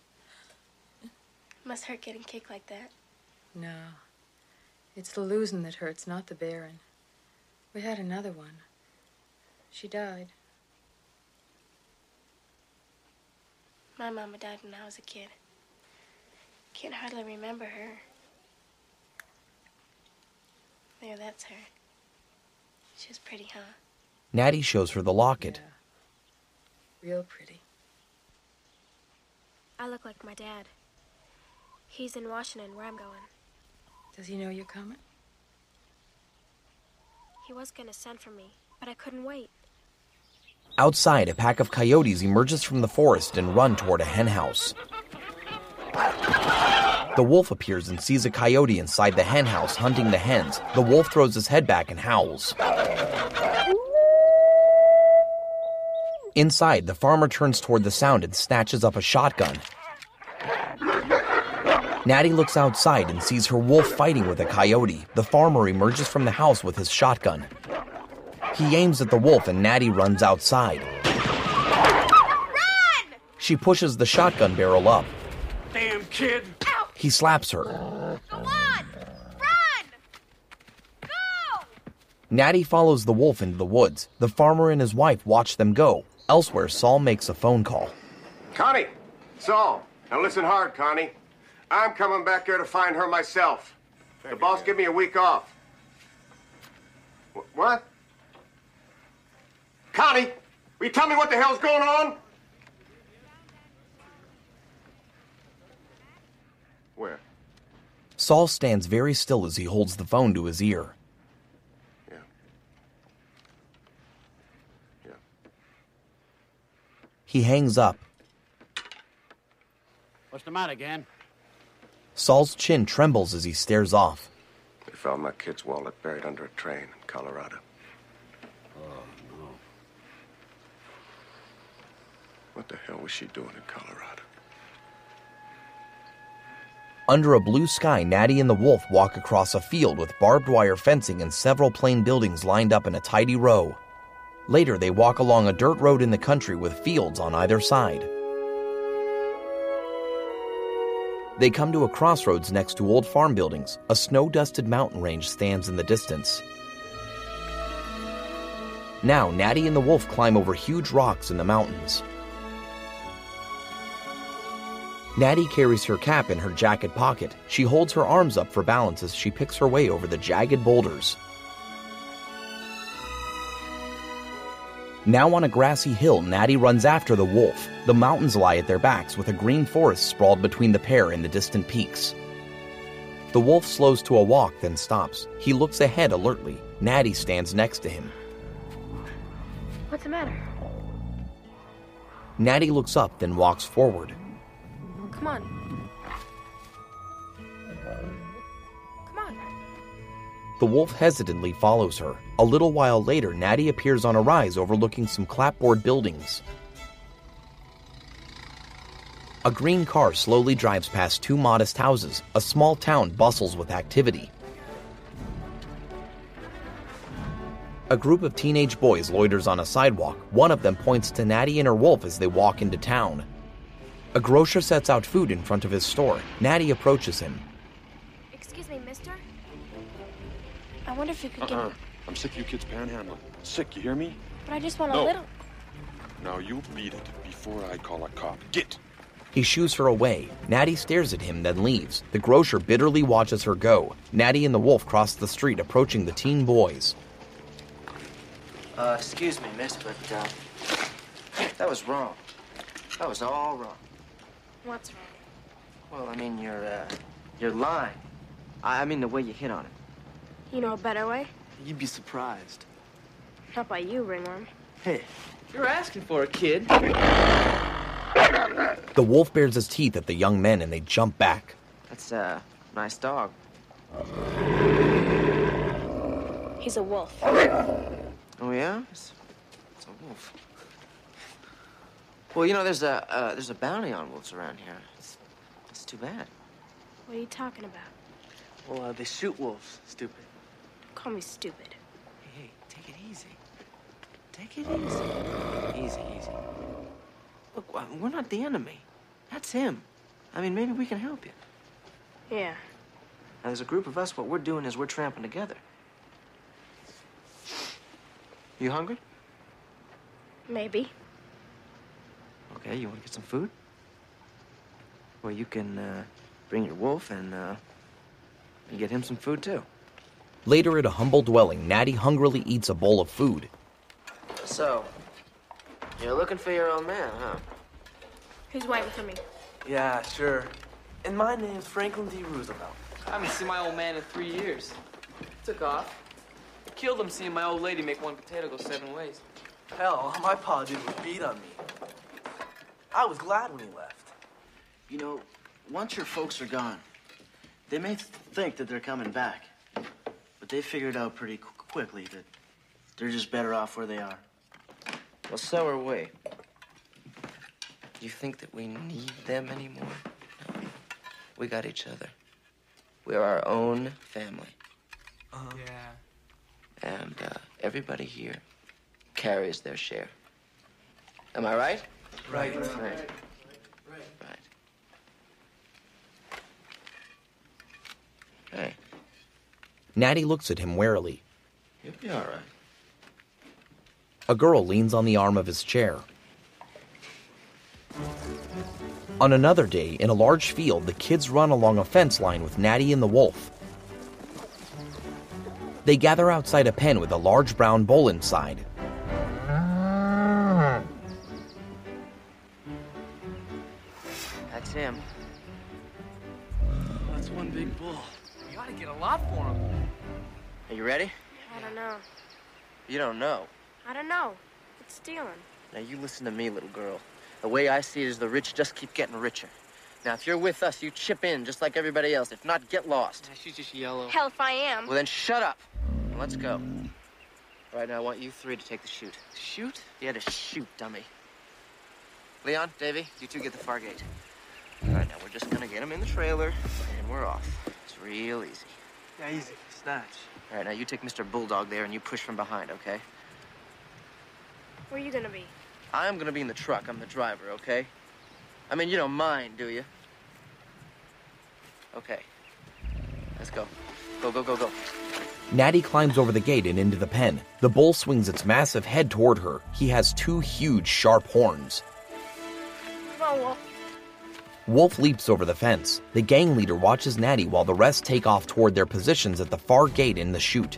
Must hurt getting kicked like that. No. It's the losing that hurts, not the bearing. We had another one. She died. My mama died when I was a kid. Can't hardly remember her. There, that's her. She was pretty, huh? Natty shows her the locket. Yeah. Real pretty. I look like my dad. He's in Washington, where I'm going. Does he know you're coming? He was gonna send for me, but I couldn't wait. Outside, a pack of coyotes emerges from the forest and run toward a hen house. The wolf appears and sees a coyote inside the hen house hunting the hens. The wolf throws his head back and howls. Inside, the farmer turns toward the sound and snatches up a shotgun. Natty looks outside and sees her wolf fighting with a coyote. The farmer emerges from the house with his shotgun. He aims at the wolf and Natty runs outside. Run! She pushes the shotgun barrel up. Damn kid. He slaps her. Go on! Run! Go! Natty follows the wolf into the woods. The farmer and his wife watch them go. Elsewhere, Saul makes a phone call. Connie! Saul! Now listen hard, Connie. I'm coming back there to find her myself. The boss gave me a week off. Wh- what? Connie! Will you tell me what the hell's going on? Where? Saul stands very still as he holds the phone to his ear. Yeah. Yeah. He hangs up. What's the matter, again? Saul's chin trembles as he stares off. They found my kid's wallet buried under a train in Colorado. Oh, no. What the hell was she doing in Colorado? Under a blue sky, Natty and the wolf walk across a field with barbed wire fencing and several plain buildings lined up in a tidy row. Later, they walk along a dirt road in the country with fields on either side. They come to a crossroads next to old farm buildings. A snow-dusted mountain range stands in the distance. Now, Natty and the wolf climb over huge rocks in the mountains. Natty carries her cap in her jacket pocket. She holds her arms up for balance as she picks her way over the jagged boulders. Now on a grassy hill, Natty runs after the wolf. The mountains lie at their backs with a green forest sprawled between the pair and the distant peaks. The wolf slows to a walk, then stops. He looks ahead alertly. Natty stands next to him. What's the matter? Natty looks up, then walks forward. Come on. Come on. The wolf hesitantly follows her. A little while later, Natty appears on a rise overlooking some clapboard buildings. A green car slowly drives past two modest houses. A small town bustles with activity. A group of teenage boys loiters on a sidewalk. One of them points to Natty and her wolf as they walk into town. A grocer sets out food in front of his store. Natty approaches him. Excuse me, mister? I wonder if you could Uh-uh. give me... I'm sick of you kids panhandling. Sick, you hear me? But I just want No. a little... Now you beat it before I call a cop. Get! He shoos her away. Natty stares at him, then leaves. The grocer bitterly watches her go. Natty and the wolf cross the street, approaching the teen boys. Uh, excuse me, miss, but, uh, that was wrong. That was all wrong. What's wrong? Well, I mean, your, uh, your line. I, I mean, the way you hit on it. You know a better way? You'd be surprised. Not by you, Ringworm. Hey, you're asking for it, kid. The wolf bares his teeth at the young men and they jump back. That's, uh, nice dog. He's a wolf. Oh, yeah? It's, it's a wolf. Well, you know, there's a, uh, there's a bounty on wolves around here. It's, it's too bad. What are you talking about? Well, uh, they shoot wolves, stupid. Call me stupid. Hey, hey, take it easy. Take it easy. Easy, easy. Look, uh, we're not the enemy. That's him. I mean, maybe we can help you. Yeah. Now, there's a group of us. What we're doing is we're tramping together. You hungry? Maybe. Okay, you want to get some food? Well, you can uh, bring your wolf and, uh, and get him some food, too. Later at a humble dwelling, Natty hungrily eats a bowl of food. So, you're looking for your old man, huh? Who's waiting for me? Yeah, sure. And my name's Franklin D. Roosevelt. I haven't seen my old man in three years. Took off. I killed him seeing my old lady make one potato go seven ways. Hell, my pa did was beat on me. I was glad when he left. You know, once your folks are gone, they may th- think that they're coming back. But they figured out pretty qu- quickly that they're just better off where they are. Well, so are we. You think that we need them anymore? No. We got each other. We're our own family. Uh-huh. Yeah. And uh, everybody here carries their share. Am I right? Right. Right. Right. Right. Hey, Natty looks at him warily. you'll be all right. A girl leans on the arm of his chair. On another day, in a large field, the kids run along a fence line with Natty and the wolf. They gather outside a pen with a large brown bull inside. That's him. That's one big bull. You ought to get a lot for him. Are you ready? I don't know. You don't know. I don't know. It's stealing. Now, you listen to me, little girl. The way I see it is the rich just keep getting richer. Now, if you're with us, you chip in just like everybody else. If not, get lost. Yeah, she's just yellow. Hell if I am. Well, then shut up. And let's go. All right, now I want you three to take the chute. Shoot? Yeah, to shoot, dummy. Leon, Davey, you two get the far gate. All right, now we're just gonna get him in the trailer, and we're off. It's real easy. Yeah, easy. Snatch. All right, now you take Mister Bulldog there, and you push from behind, okay? Where are you gonna be? I'm gonna be in the truck. I'm the driver, okay? I mean, you don't mind, do you? Okay. Let's go. Go, go, go, go. Natty climbs over the gate and into the pen. The bull swings its massive head toward her. He has two huge, sharp horns. Come on, Wolf. Wolf leaps over the fence. The gang leader watches Natty while the rest take off toward their positions at the far gate in the chute.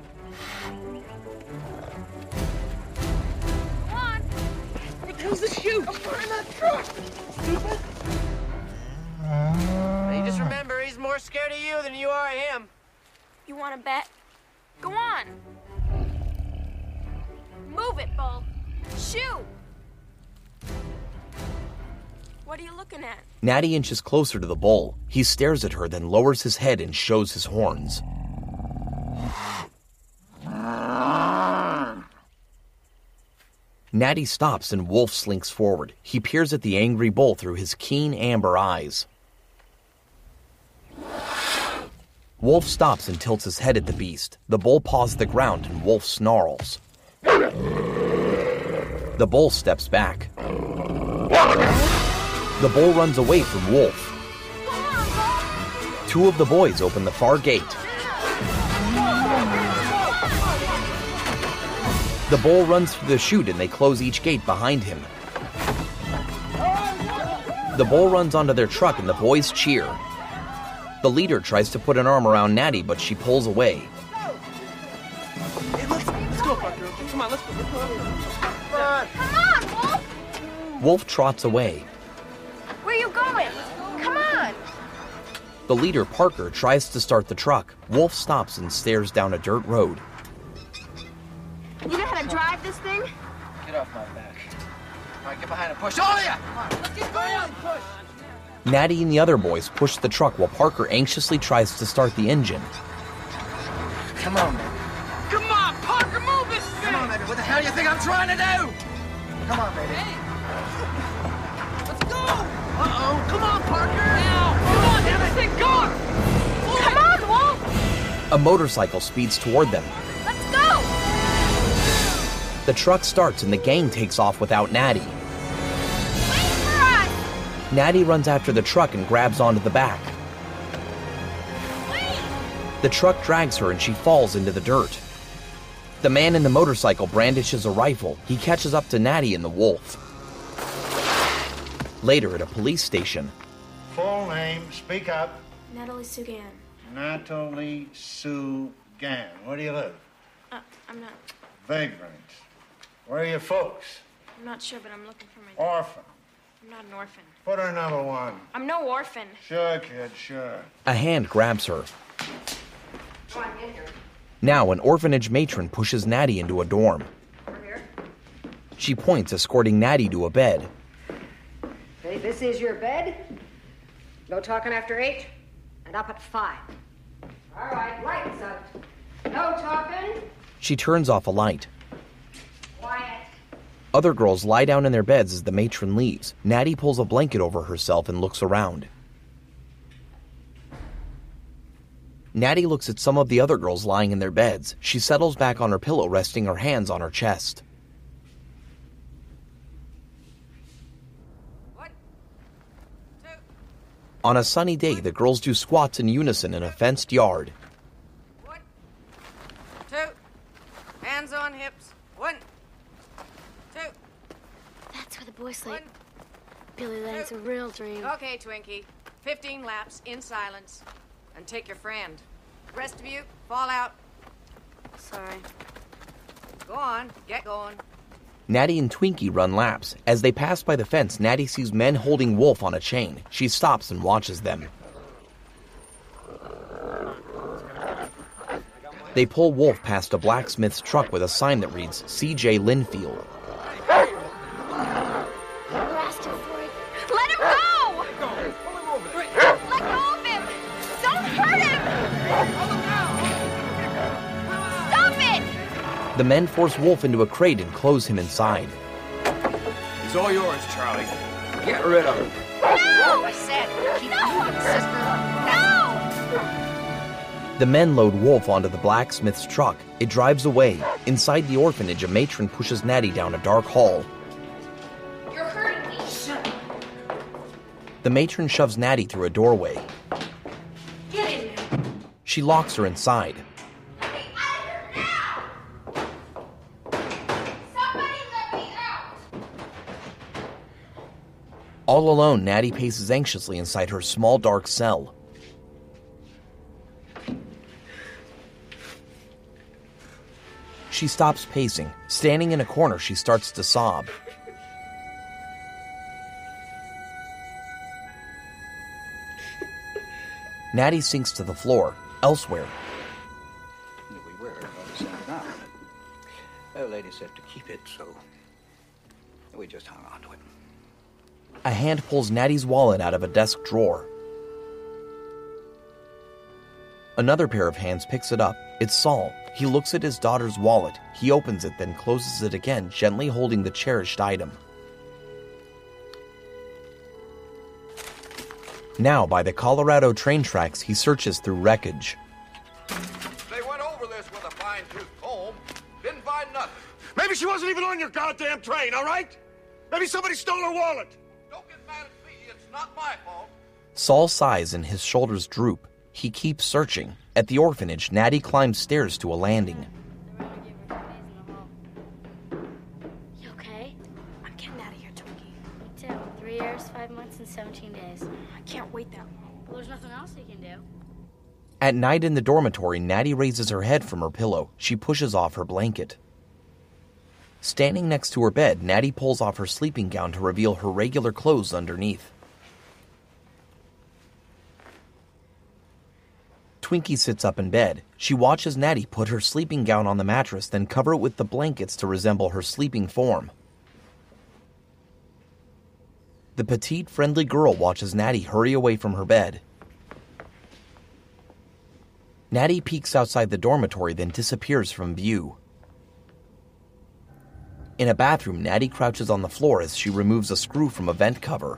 Come on. Where's the chute? I'm in that truck. Stupid. You just remember, he's more scared of you than you are of him. You want to bet? Go on. Move it, Bull. Shoot. What are you looking at? Natty inches closer to the bull. He stares at her, then lowers his head and shows his horns. Natty stops and Wolf slinks forward. He peers at the angry bull through his keen amber eyes. Wolf stops and tilts his head at the beast. The bull paws the ground and Wolf snarls. The bull steps back. The bull runs away from Wolf. Two of the boys open the far gate. The bull runs through the chute and they close each gate behind him. The bull runs onto their truck and the boys cheer. The leader tries to put an arm around Natty, but she pulls away. Hey, let's, let's go, Parker. Okay, come on, let's go. Let's go. Come on. Come on, Wolf. Wolf trots away. Where are you going? Come on. The leader, Parker, tries to start the truck. Wolf stops and stares down a dirt road. You know how to drive this thing? Get off my back. All right, get behind and push. All of you! Come on, let's get going. Push. Natty and the other boys push the truck while Parker anxiously tries to start the engine. Come on, baby. Come on, Parker, move this thing. Come on, baby. What the hell do you think I'm trying to do? Come on, baby. Hey. Let's go. Uh-oh. Come on, Parker. Now. Come on, damn it. Thing going. Come on, Wolf. A motorcycle speeds toward them. Let's go. The truck starts and the gang takes off without Natty. Natty runs after the truck and grabs onto the back. The truck drags her and she falls into the dirt. The man in the motorcycle brandishes a rifle. He catches up to Natty and the wolf. Later at a police station. Full name, speak up. Natalie Sugan. Natalie Sue Gann. Where do you live? Uh, I'm not. Vagrant. Where are your folks? I'm not sure, but I'm looking for my. Orphan. I'm not an orphan. Put her number one. I'm no orphan. Sure, kid, sure. A hand grabs her. Come on, get here. Now, an orphanage matron pushes Natty into a dorm. Over here. She points, escorting Natty to a bed. Okay, this is your bed. No talking after eight, and up at five. All right, lights out. No talking. She turns off a light. Quiet. Other girls lie down in their beds as the matron leaves. Natty pulls a blanket over herself and looks around. Natty looks at some of the other girls lying in their beds. She settles back on her pillow, resting her hands on her chest. One, two. On a sunny day, the girls do squats in unison in a fenced yard. One, two. Hands on hips. One, two. That's where the boys sleep. Billy Lang's a real dream. Okay, Twinkie. Fifteen laps in silence. And take your friend. The rest of you, fall out. Sorry. Go on, get going. Natty and Twinkie run laps. As they pass by the fence, Natty sees men holding Wolf on a chain. She stops and watches them. They pull Wolf past a blacksmith's truck with a sign that reads C J Linfield. Let him go! Let go of him! Don't hurt him! Stop it! The men force Wolf into a crate and close him inside. He's all yours, Charlie. Get rid of him. No! I said, keep moving, sister. No! The men load Wolf onto the blacksmith's truck. It drives away. Inside the orphanage, a matron pushes Natty down a dark hall. You're hurting me. The matron shoves Natty through a doorway. Get in there. She locks her inside. Hey, out of All alone, Natty paces anxiously inside her small, dark cell. She stops pacing. Standing in a corner, she starts to sob. Natty sinks to the floor. Elsewhere, We were about to send it down. The lady said to keep it, so we just hung on to it. a hand pulls Natty's wallet out of a desk drawer. Another pair of hands picks it up. It's Saul. He looks at his daughter's wallet. He opens it, then closes it again, gently holding the cherished item. Now, by the Colorado train tracks, he searches through wreckage. They went over this with a fine-tooth comb. Didn't find nothing. Maybe she wasn't even on your goddamn train, all right? Maybe somebody stole her wallet. Don't get mad at me. It's not my fault. Saul sighs and his shoulders droop. He keeps searching. At the orphanage, Natty climbs stairs to a landing. You okay? I'm getting out of here, Twinkie. Me too. Three years, five months, and seventeen days. I can't wait that long. Well, there's nothing else you can do. At night in the dormitory, Natty raises her head from her pillow. She pushes off her blanket. Standing next to her bed, Natty pulls off her sleeping gown to reveal her regular clothes underneath. Twinkie sits up in bed. She watches Natty put her sleeping gown on the mattress, then cover it with the blankets to resemble her sleeping form. The petite, friendly girl watches Natty hurry away from her bed. Natty peeks outside the dormitory, then disappears from view. In a bathroom, Natty crouches on the floor as she removes a screw from a vent cover.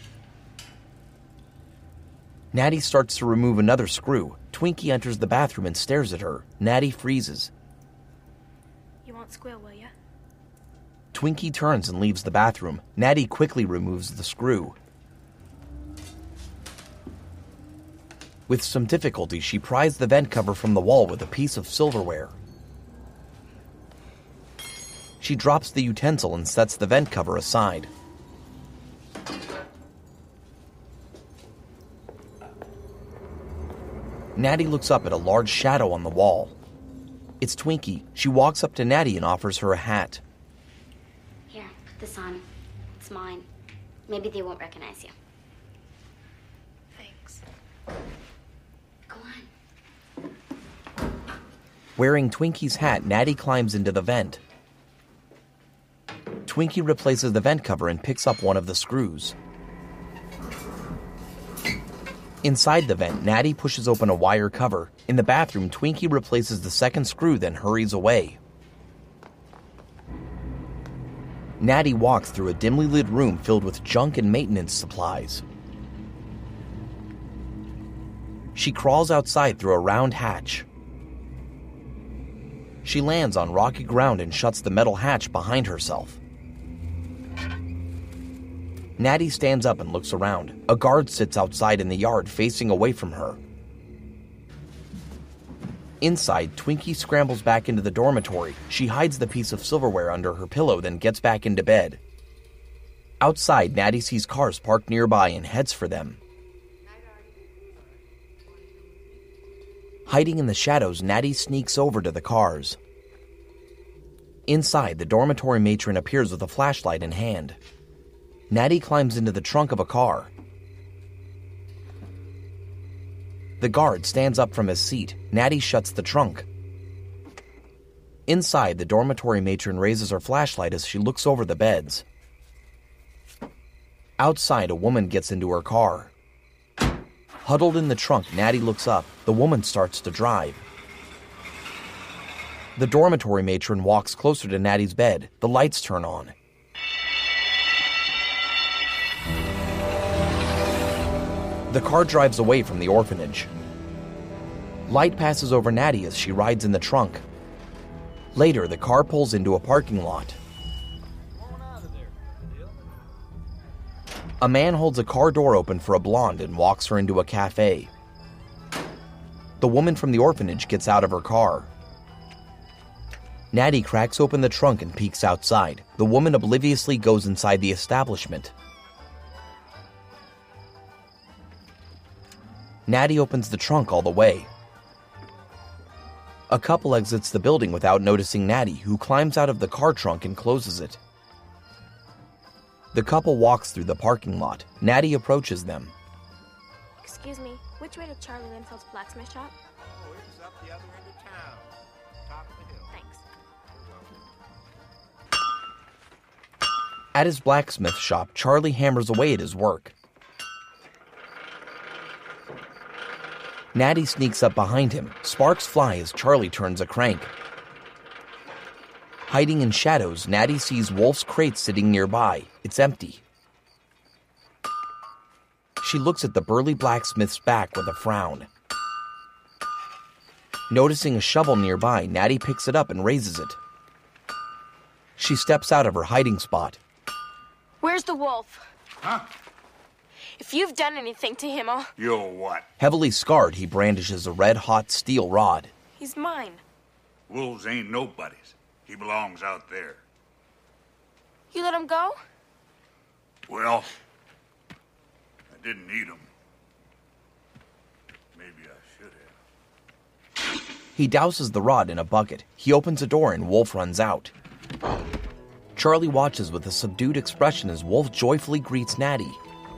Natty starts to remove another screw. Twinkie enters the bathroom and stares at her. Natty freezes. You won't squeal, will ya? Twinkie turns and leaves the bathroom. Natty quickly removes the screw. With some difficulty, she pries the vent cover from the wall with a piece of silverware. She drops the utensil and sets the vent cover aside. Natty looks up at a large shadow on the wall. It's Twinkie. She walks up to Natty and offers her a hat. Here, put this on. It's mine. Maybe they won't recognize you. Thanks. Go on. Wearing Twinkie's hat, Natty climbs into the vent. Twinkie replaces the vent cover and picks up one of the screws. Inside the vent, Natty pushes open a wire cover. In the bathroom, Twinkie replaces the second screw, then hurries away. Natty walks through a dimly lit room filled with junk and maintenance supplies. She crawls outside through a round hatch. She lands on rocky ground and shuts the metal hatch behind herself. Natty stands up and looks around. A guard sits outside in the yard, facing away from her. Inside, Twinkie scrambles back into the dormitory. She hides the piece of silverware under her pillow, then gets back into bed. Outside, Natty sees cars parked nearby and heads for them. Hiding in the shadows, Natty sneaks over to the cars. Inside, the dormitory matron appears with a flashlight in hand. Natty climbs into the trunk of a car. The guard stands up from his seat. Natty shuts the trunk. Inside, the dormitory matron raises her flashlight as she looks over the beds. Outside, a woman gets into her car. Huddled in the trunk, Natty looks up. The woman starts to drive. The dormitory matron walks closer to Natty's bed. The lights turn on. The car drives away from the orphanage. Light passes over Natty as she rides in the trunk. Later, the car pulls into a parking lot. A man holds a car door open for a blonde and walks her into a cafe. The woman from the orphanage gets out of her car. Natty cracks open the trunk and peeks outside. The woman obliviously goes inside the establishment. Natty opens the trunk all the way. A couple exits the building without noticing Natty, who climbs out of the car trunk and closes it. The couple walks through the parking lot. Natty approaches them. Excuse me, which way to Charlie Linfeld's blacksmith shop? Oh, it's up the other end of town. Top of the hill. Thanks. At his blacksmith shop, Charlie hammers away at his work. Natty sneaks up behind him. Sparks fly as Charlie turns a crank. Hiding in shadows, Natty sees Wolf's crate sitting nearby. It's empty. She looks at the burly blacksmith's back with a frown. Noticing a shovel nearby, Natty picks it up and raises it. She steps out of her hiding spot. Where's the wolf? Huh? If you've done anything to him, I'll... You'll what? Heavily scarred, he brandishes a red-hot steel rod. He's mine. Wolves ain't nobody's. He belongs out there. You let him go? Well, I didn't need him. Maybe I should have. He douses the rod in a bucket. He opens a door and Wolf runs out. Charlie watches with a subdued expression as Wolf joyfully greets Natty.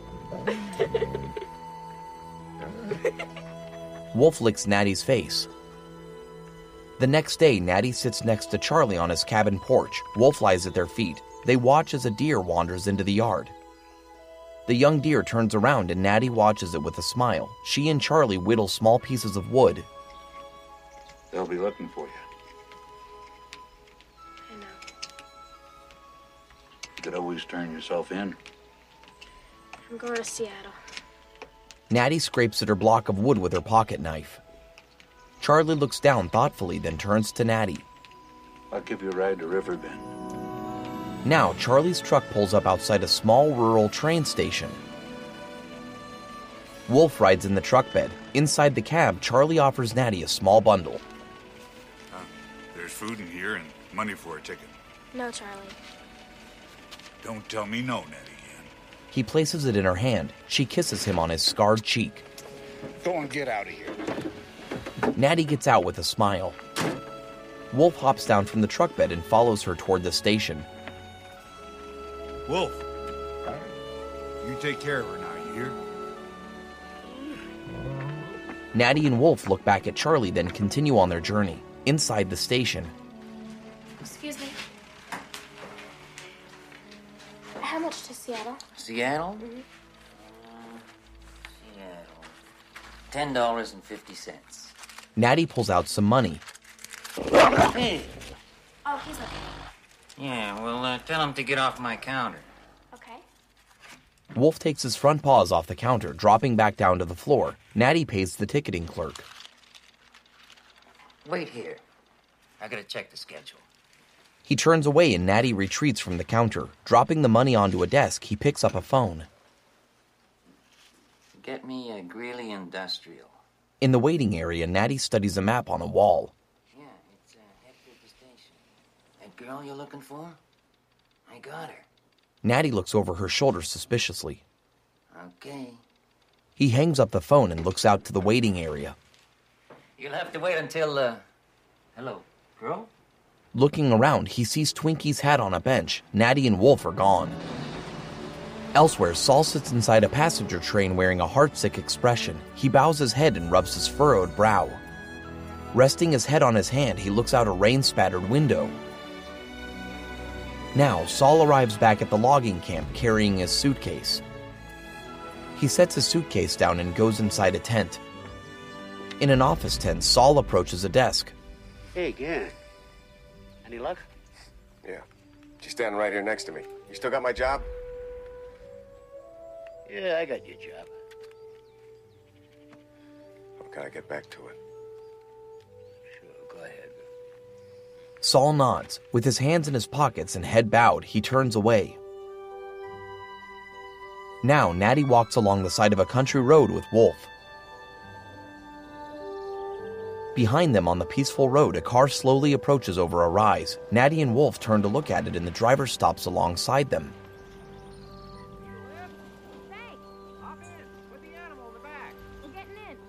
Wolf licks Natty's face. The next day, Natty sits next to Charlie on his cabin porch. Wolf lies at their feet. They watch as a deer wanders into the yard. The young deer turns around and Natty watches it with a smile. She and Charlie whittle small pieces of wood. They'll be looking for you. I know. You could always turn yourself in. I'm going to Seattle. Natty scrapes at her block of wood with her pocket knife. Charlie looks down thoughtfully, then turns to Natty. I'll give you a ride to Riverbend. Now, Charlie's truck pulls up outside a small rural train station. Wolf rides in the truck bed. Inside the cab, Charlie offers Natty a small bundle. Uh, there's food in here and money for a ticket. No, Charlie. Don't tell me no, Natty. He places it in her hand. She kisses him on his scarred cheek. Go and get out of here. Natty gets out with a smile. Wolf hops down from the truck bed and follows her toward the station. Wolf, you take care of her now, you hear? Natty and Wolf look back at Charlie, then continue on their journey. Inside the station, Excuse me. How much to Seattle? Seattle? Mm-hmm. Uh, Seattle. Ten dollars and fifty cents. Natty pulls out some money. Hey. Oh, he's not. Yeah, well, uh, tell him to get off my counter. Okay. Wolf takes his front paws off the counter, dropping back down to the floor. Natty pays the ticketing clerk. Wait here. I gotta check the schedule. He turns away and Natty retreats from the counter. Dropping the money onto a desk, he picks up a phone. Get me a Greeley Industrial. In the waiting area, Natty studies a map on a wall. Yeah, it's uh, headed to the station. That girl you're looking for? I got her. Natty looks over her shoulder suspiciously. Okay. He hangs up the phone and looks out to the waiting area. You'll have to wait until, uh... Hello, girl? Looking around, he sees Twinkie's hat on a bench. Natty and Wolf are gone. Elsewhere, Saul sits inside a passenger train wearing a heartsick expression. He bows his head and rubs his furrowed brow. Resting his head on his hand, he looks out a rain-spattered window. Now, Saul arrives back at the logging camp carrying his suitcase. He sets his suitcase down and goes inside a tent. In an office tent, Saul approaches a desk. Hey, Gann. Any luck? Yeah. She's standing right here next to me. You still got my job? Yeah, I got your job. How can I get back to it? Sure, go ahead. Saul nods. With his hands in his pockets and head bowed, he turns away. Now, Natty walks along the side of a country road with Wolf. Behind them on the peaceful road, a car slowly approaches over a rise. Natty and Wolf turn to look at it and the driver stops alongside them. We're getting in.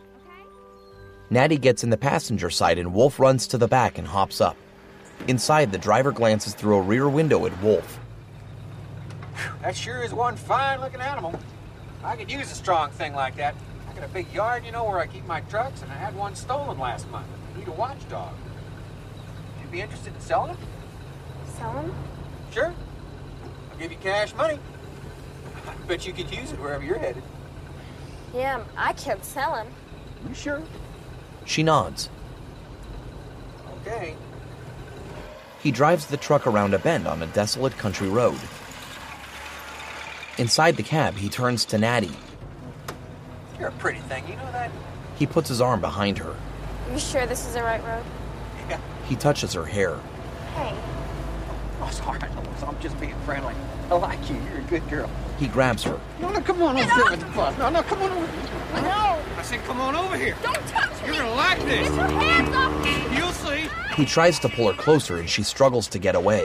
Natty gets in the passenger side and Wolf runs to the back and hops up. Inside, the driver glances through a rear window at Wolf. That sure is one fine-looking animal. I could use a strong thing like that. I got a big yard, you know, where I keep my trucks, and I had one stolen last month. I need a watchdog. You'd be interested in selling him? Sell him? Sure. I'll give you cash money. I bet you could use it wherever you're headed. Yeah, I could sell him. You sure? She nods. Okay. He drives the truck around a bend on a desolate country road. Inside the cab, he turns to Natty. You're a pretty thing, you know that? He puts his arm behind her. Are you sure this is the right road? Yeah. He touches her hair. Hey. Oh, sorry, I'm just being friendly. I like you. You're a good girl. He grabs her. No, no, come on over here with the bus. No, no, come on over here. No. I said come on over here. Don't touch me. You're gonna like this. Get your hands off me. You'll see. He tries to pull her closer and she struggles to get away.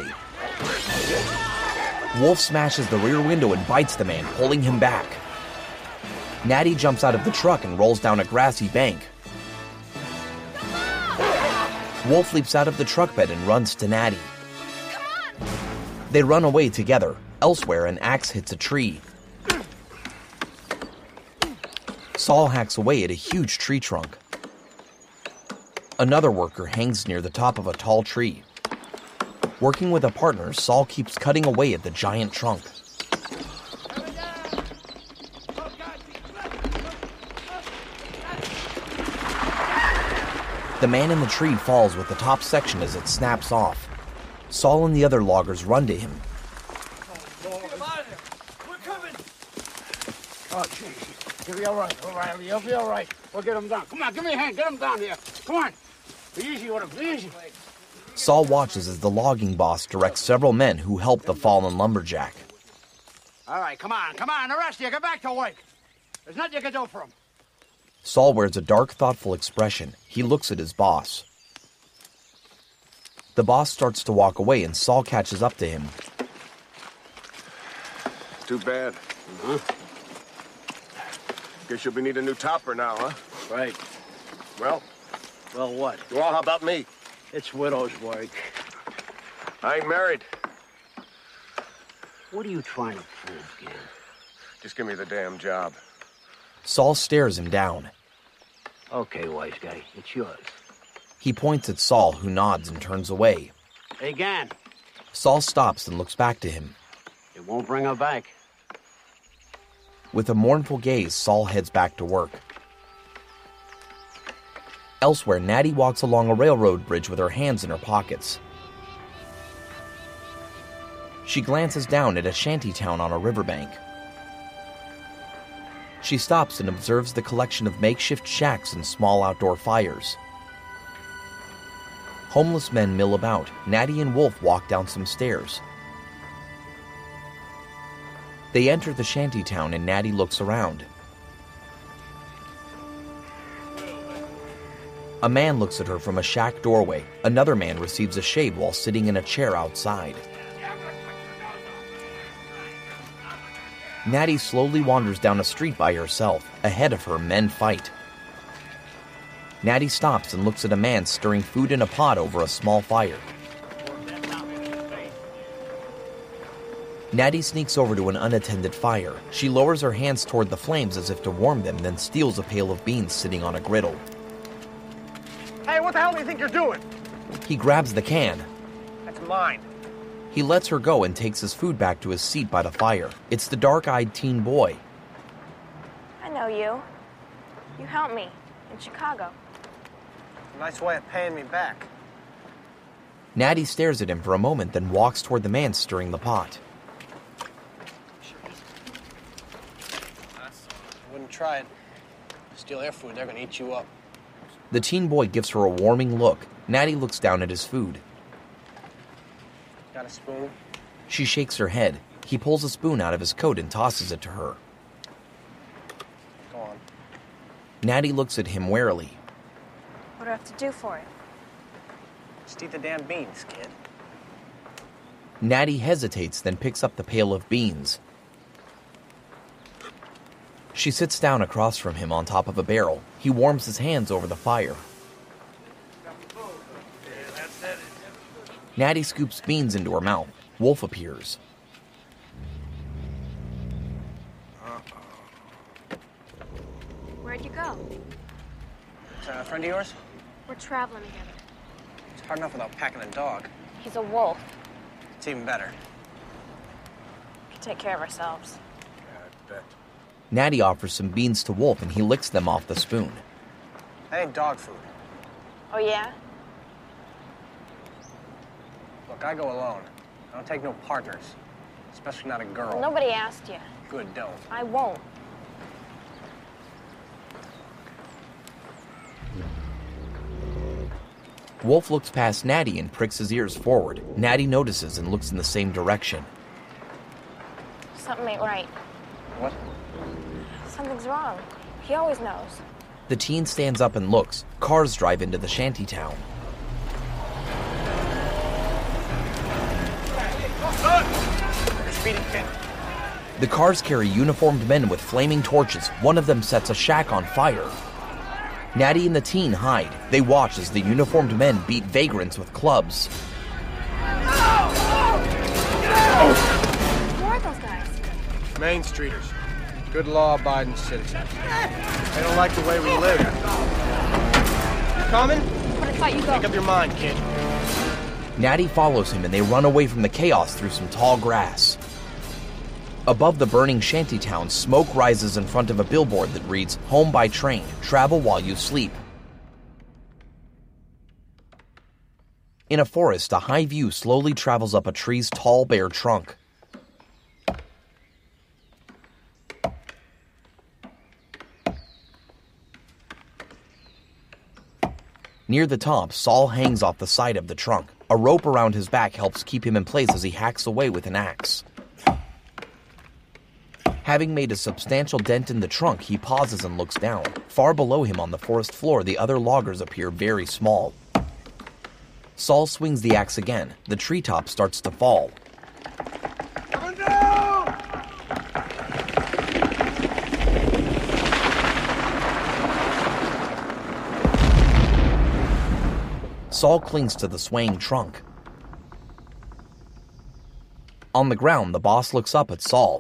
Wolf smashes the rear window and bites the man, pulling him back. Natty jumps out of the truck and rolls down a grassy bank. Wolf leaps out of the truck bed and runs to Natty. They run away together. Elsewhere, an axe hits a tree. Saul hacks away at a huge tree trunk. Another worker hangs near the top of a tall tree. Working with a partner, Saul keeps cutting away at the giant trunk. The man in the tree falls with the top section as it snaps off. Saul and the other loggers run to him. Oh, jeez. You'll be all right, O'Reilly. You'll be all right. We'll get him down. Come on, give me a hand. Get him down here. Come on. Be easy with him. Be easy. Saul watches as the logging boss directs several men who help the fallen lumberjack. All right, come on. Come on. The rest of you, get back to work. There's nothing you can do for him. Saul wears a dark, thoughtful expression. He looks at his boss. The boss starts to walk away and Saul catches up to him. Too bad. Huh? Guess you'll be needing a new topper now, huh? Right. Well? Well, what? Well, how about me? It's widow's work. I ain't married. What are you trying to prove, kid? Just give me the damn job. Saul stares him down. Okay, wise guy. It's yours. He points at Saul, who nods and turns away. Hey, Gan. Saul stops and looks back to him. It won't bring her back. With a mournful gaze, Saul heads back to work. Elsewhere, Natty walks along a railroad bridge with her hands in her pockets. She glances down at a shanty town on a riverbank. She stops and observes the collection of makeshift shacks and small outdoor fires. Homeless men mill about. Natty and Wolf walk down some stairs. They enter the shanty town and Natty looks around. A man looks at her from a shack doorway. Another man receives a shave while sitting in a chair outside. Natty slowly wanders down a street by herself. Ahead of her, men fight. Natty stops and looks at a man stirring food in a pot over a small fire. Natty sneaks over to an unattended fire. She lowers her hands toward the flames as if to warm them, then steals a pail of beans sitting on a griddle. Hey, what the hell do you think you're doing? He grabs the can. That's mine. He lets her go and takes his food back to his seat by the fire. It's the dark-eyed teen boy. I know you. You helped me in Chicago. Nice way of paying me back. Natty stares at him for a moment, then walks toward the man stirring the pot. I wouldn't try it. Steal their food, they're gonna eat you up. The teen boy gives her a warming look. Natty looks down at his food. Got a spoon? She shakes her head. He pulls a spoon out of his coat and tosses it to her. Go on. Natty looks at him warily. What do I have to do for it? Just eat the damn beans, kid. Natty hesitates, then picks up the pail of beans. She sits down across from him on top of a barrel. He warms his hands over the fire. Natty scoops beans into her mouth. Wolf appears. Where'd you go? Is that a friend of yours? We're traveling together. It's hard enough without packing a dog. He's a wolf. It's even better. We can take care of ourselves. I bet. Natty offers some beans to Wolf and he licks them off the spoon. That ain't dog food. Oh, yeah? Look, I go alone. I don't take no partners. Especially not a girl. Well, nobody asked you. Good, don't. I won't. Wolf looks past Natty and pricks his ears forward. Natty notices and looks in the same direction. Something ain't right. What? Something's wrong. He always knows. The teen stands up and looks. Cars drive into the shanty town. The cars carry uniformed men with flaming torches. One of them sets a shack on fire. Natty and the teen hide. They watch as the uniformed men beat vagrants with clubs. Who are those guys? Main Streeters. Good law-abiding citizens. They don't like the way we live. You coming? But I thought you go. Make up your mind, kid. Natty follows him and they run away from the chaos through some tall grass. Above the burning shantytown, smoke rises in front of a billboard that reads, "Home by train. Travel while you sleep." In a forest, a high view slowly travels up a tree's tall, bare trunk. Near the top, Saul hangs off the side of the trunk. A rope around his back helps keep him in place as he hacks away with an axe. Having made a substantial dent in the trunk, he pauses and looks down. Far below him on the forest floor, the other loggers appear very small. Saul swings the axe again. The treetop starts to fall. Coming down! Saul clings to the swaying trunk. On the ground, the boss looks up at Saul.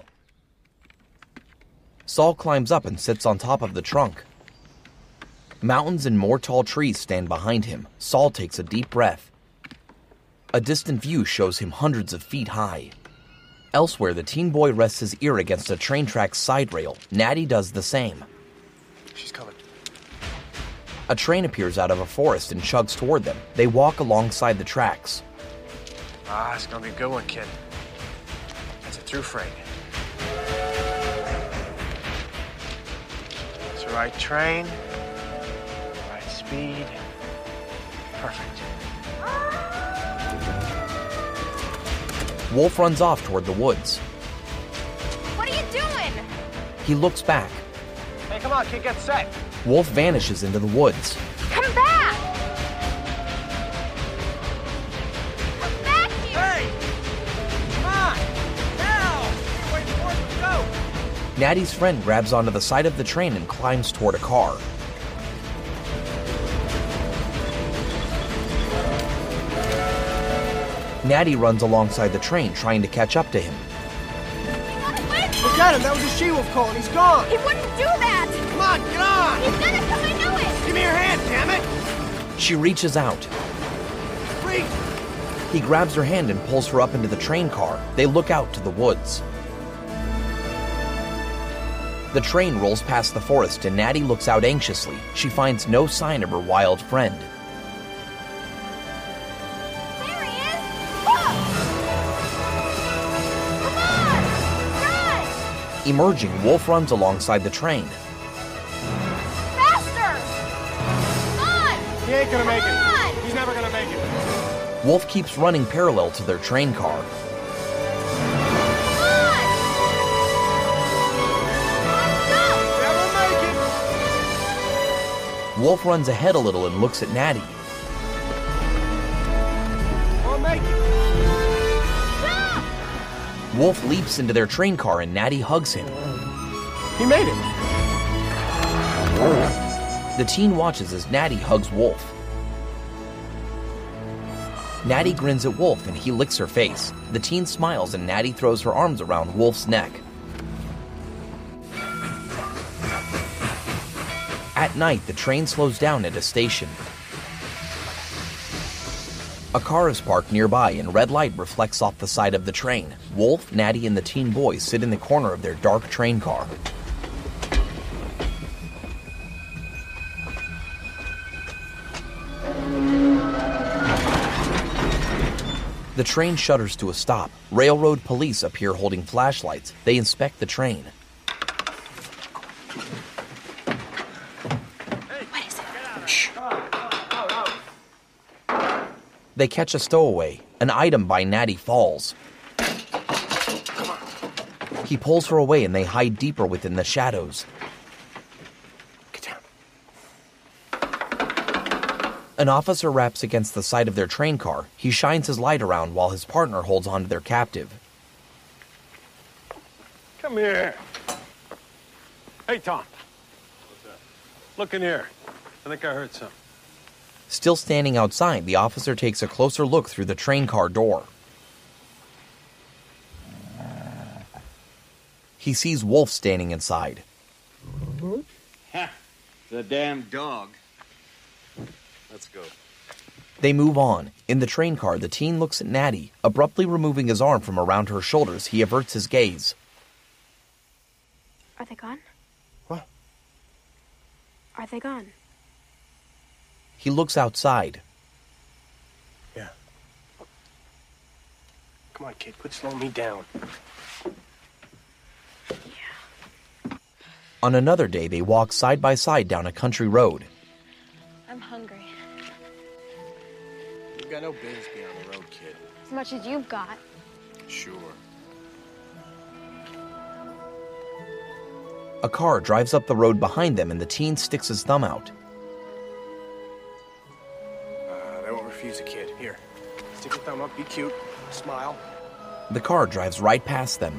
Saul climbs up and sits on top of the trunk. Mountains and more tall trees stand behind him. Saul takes a deep breath. A distant view shows him hundreds of feet high. Elsewhere, the teen boy rests his ear against a train track's side rail. Natty does the same. She's coming. A train appears out of a forest and chugs toward them. They walk alongside the tracks. Ah, it's gonna be a good one, kid. It's a through freight. It's the right train, right speed. Perfect. Wolf runs off toward the woods. What are you doing? He looks back. Hey, come on, kid, get set. Wolf vanishes into the woods. Come back! Come back here! Hey! Come on! Now! You're waiting for us to go! Natty's friend grabs onto the side of the train and climbs toward a car. Natty runs alongside the train, trying to catch up to him. Look at him, that was a she-wolf calling. He's gone. He wouldn't do that! Come on, get on! He's gonna come, I know it! Give me your hand, damn it! She reaches out. Freeze! He grabs her hand and pulls her up into the train car. They look out to the woods. The train rolls past the forest and Natty looks out anxiously. She finds no sign of her wild friend. There he is! Look! Come on! Run! Emerging, Wolf runs alongside the train. Faster! Come on! He ain't gonna make Come it. on! He's never gonna make it. Wolf keeps running parallel to their train car. Wolf runs ahead a little and looks at Natty. I'll make it. Wolf leaps into their train car and Natty hugs him. He made it. The teen watches as Natty hugs Wolf. Natty grins at Wolf and he licks her face. The teen smiles and Natty throws her arms around Wolf's neck. At night, the train slows down at a station. A car is parked nearby and red light reflects off the side of the train. Wolf, Natty, and the teen boy sit in the corner of their dark train car. The train shudders to a stop. Railroad police appear holding flashlights. They inspect the train. What is it? Shh. They catch a stowaway. An item by Natty falls. He pulls her away and they hide deeper within the shadows. An officer raps against the side of their train car. He shines his light around while his partner holds onto their captive. Come here. Hey, Tom. What's that? Look in here. I think I heard something. Still standing outside, the officer takes a closer look through the train car door. He sees Wolf standing inside. Ha! The damn dog. Let's go. They move on. In the train car, the teen looks at Natty. Abruptly removing his arm from around her shoulders, he averts his gaze. Are they gone? What? Are they gone? He looks outside. Yeah. Come on, kid. Quit slowing me down. On another day, they walk side by side down a country road. I'm hungry. You got no business being on the road, kid. As much as you've got. Sure. A car drives up the road behind them and the teen sticks his thumb out. Uh, they won't refuse a kid. Here. Stick your thumb up, be cute, smile. The car drives right past them.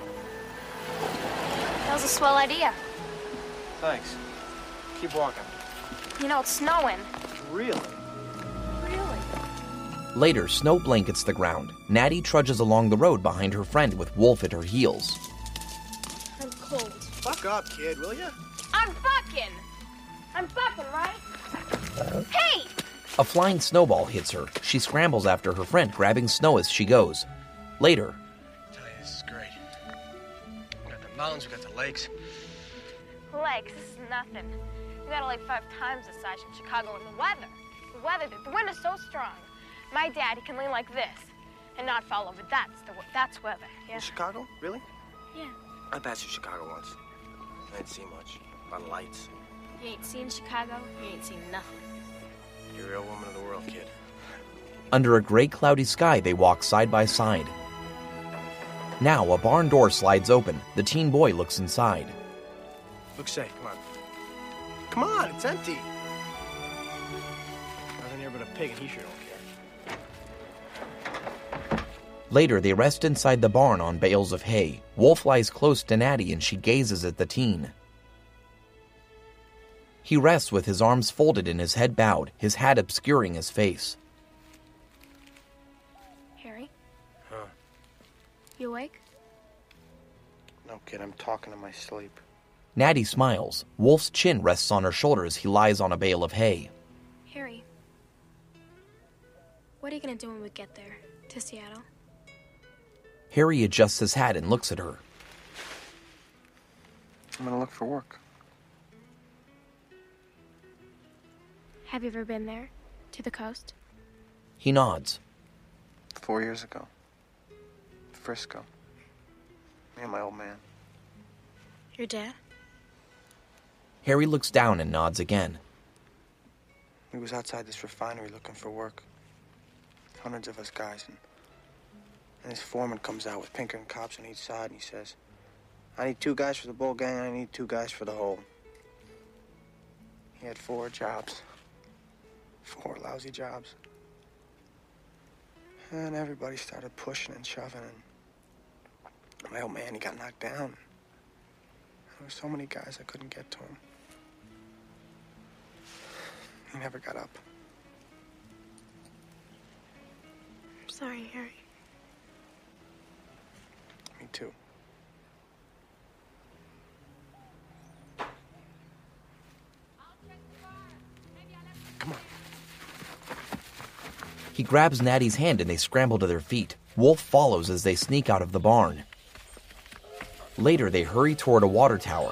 That was a swell idea. Thanks. Keep walking. You know, it's snowing. Really? Really? Later, snow blankets the ground. Natty trudges along the road behind her friend with Wolf at her heels. I'm cold. Fuck up, kid, will ya? I'm fucking! I'm fucking, right? Hey! A flying snowball hits her. She scrambles after her friend, grabbing snow as she goes. Later, I tell you, this is great. We got the mountains, we got the lakes. Lakes, this is nothing. We got a lake five times the size from Chicago, and the weather. The weather, the wind is so strong. My daddy can lean like this and not fall over. That's the that's weather. Yeah. In Chicago? Really? Yeah. I passed through Chicago once. I didn't see much. A lot of lights. You ain't seen Chicago. You ain't seen nothing. You're a real woman of the world, kid. under a gray, cloudy sky, they walk side by side. Now, a barn door slides open. The teen boy looks inside. Look safe, come on. Come on, it's empty. Nothing here but a pig, and he sure don't care. Later, they rest inside the barn on bales of hay. Wolf lies close to Natty, and she gazes at the teen. He rests with his arms folded and his head bowed, his hat obscuring his face. Harry? Huh? You awake? No, kid, I'm talking in my sleep. Natty smiles. Wolf's chin rests on her shoulder as he lies on a bale of hay. Harry, what are you going to do when we get there? To Seattle? Harry adjusts his hat and looks at her. I'm gonna look for work. Have you ever been there? To the coast? He nods. Four years ago. Frisco. Me and my old man. Your dad? Harry looks down and nods again. We was outside this refinery looking for work. Hundreds of us guys, and, and his foreman comes out with Pinkerton cops on each side, and he says, I need two guys for the bull gang, and I need two guys for the hole. He had four jobs. Four lousy jobs. And everybody started pushing and shoving, and my old man, he got knocked down. There were so many guys I couldn't get to him. He never got up. I'm sorry, Harry. Me too. He grabs Natty's hand and they scramble to their feet. Wolf follows as they sneak out of the barn. Later, they hurry toward a water tower.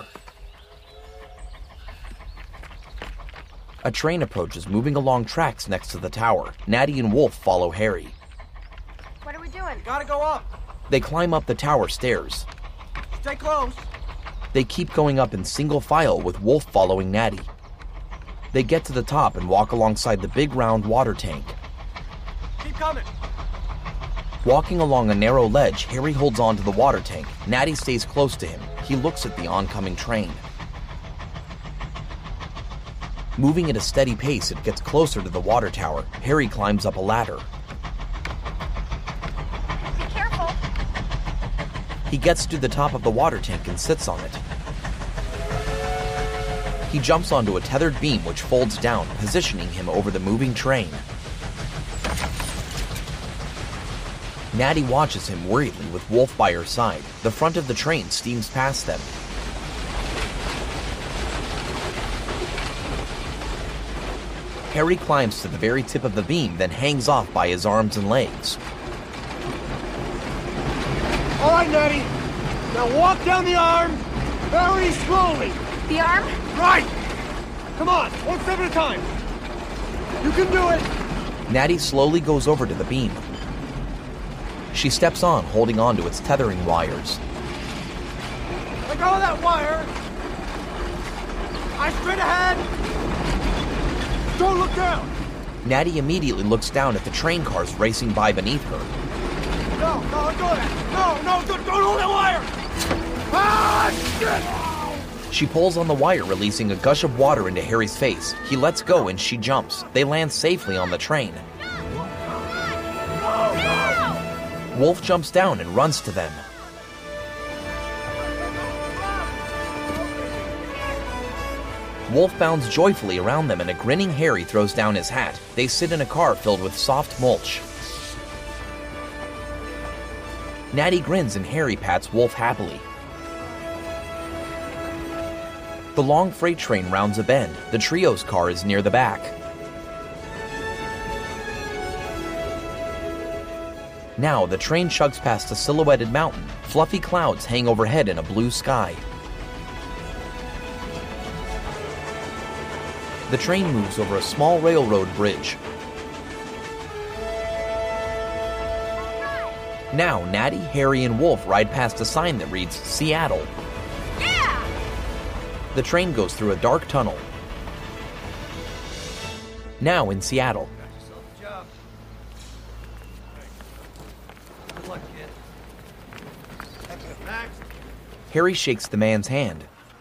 A train approaches, moving along tracks next to the tower. Natty and Wolf follow Harry. What are we doing? Gotta go up. They climb up the tower stairs. Stay close. They keep going up in single file with Wolf following Natty. They get to the top and walk alongside the big round water tank. Keep coming. Walking along a narrow ledge, Harry holds on to the water tank. Natty stays close to him. He looks at the oncoming train. Moving at a steady pace, it gets closer to the water tower. Harry climbs up a ladder. Be careful. He gets to the top of the water tank and sits on it. He jumps onto a tethered beam which folds down, positioning him over the moving train. Natty watches him worriedly with Wolf by her side. The front of the train steams past them. Harry climbs to the very tip of the beam, then hangs off by his arms and legs. All right, Natty. Now walk down the arm very slowly. The arm? Right. Come on, one step at a time. You can do it. Natty slowly goes over to the beam. She steps on, holding on to its tethering wires. Let go of that wire. Eyes straight ahead. Don't look down. Natty immediately looks down at the train cars racing by beneath her. No, no, let go of that. No, no, don't, don't hold that wire. Ah, shit. She pulls on the wire, releasing a gush of water into Harry's face. He lets go and she jumps. They land safely on the train. Wolf jumps down and runs to them. Wolf bounds joyfully around them and a grinning Harry throws down his hat. They sit in a car filled with soft mulch. Natty grins and Harry pats Wolf happily. The long freight train rounds a bend. The trio's car is near the back. Now, the train chugs past a silhouetted mountain. Fluffy clouds hang overhead in a blue sky. The train moves over a small railroad bridge. Now, Natty, Harry, and Wolf ride past a sign that reads Seattle. Yeah! The train goes through a dark tunnel. Now in Seattle. Good luck, kid. Thank you. Next. Harry shakes the man's hand.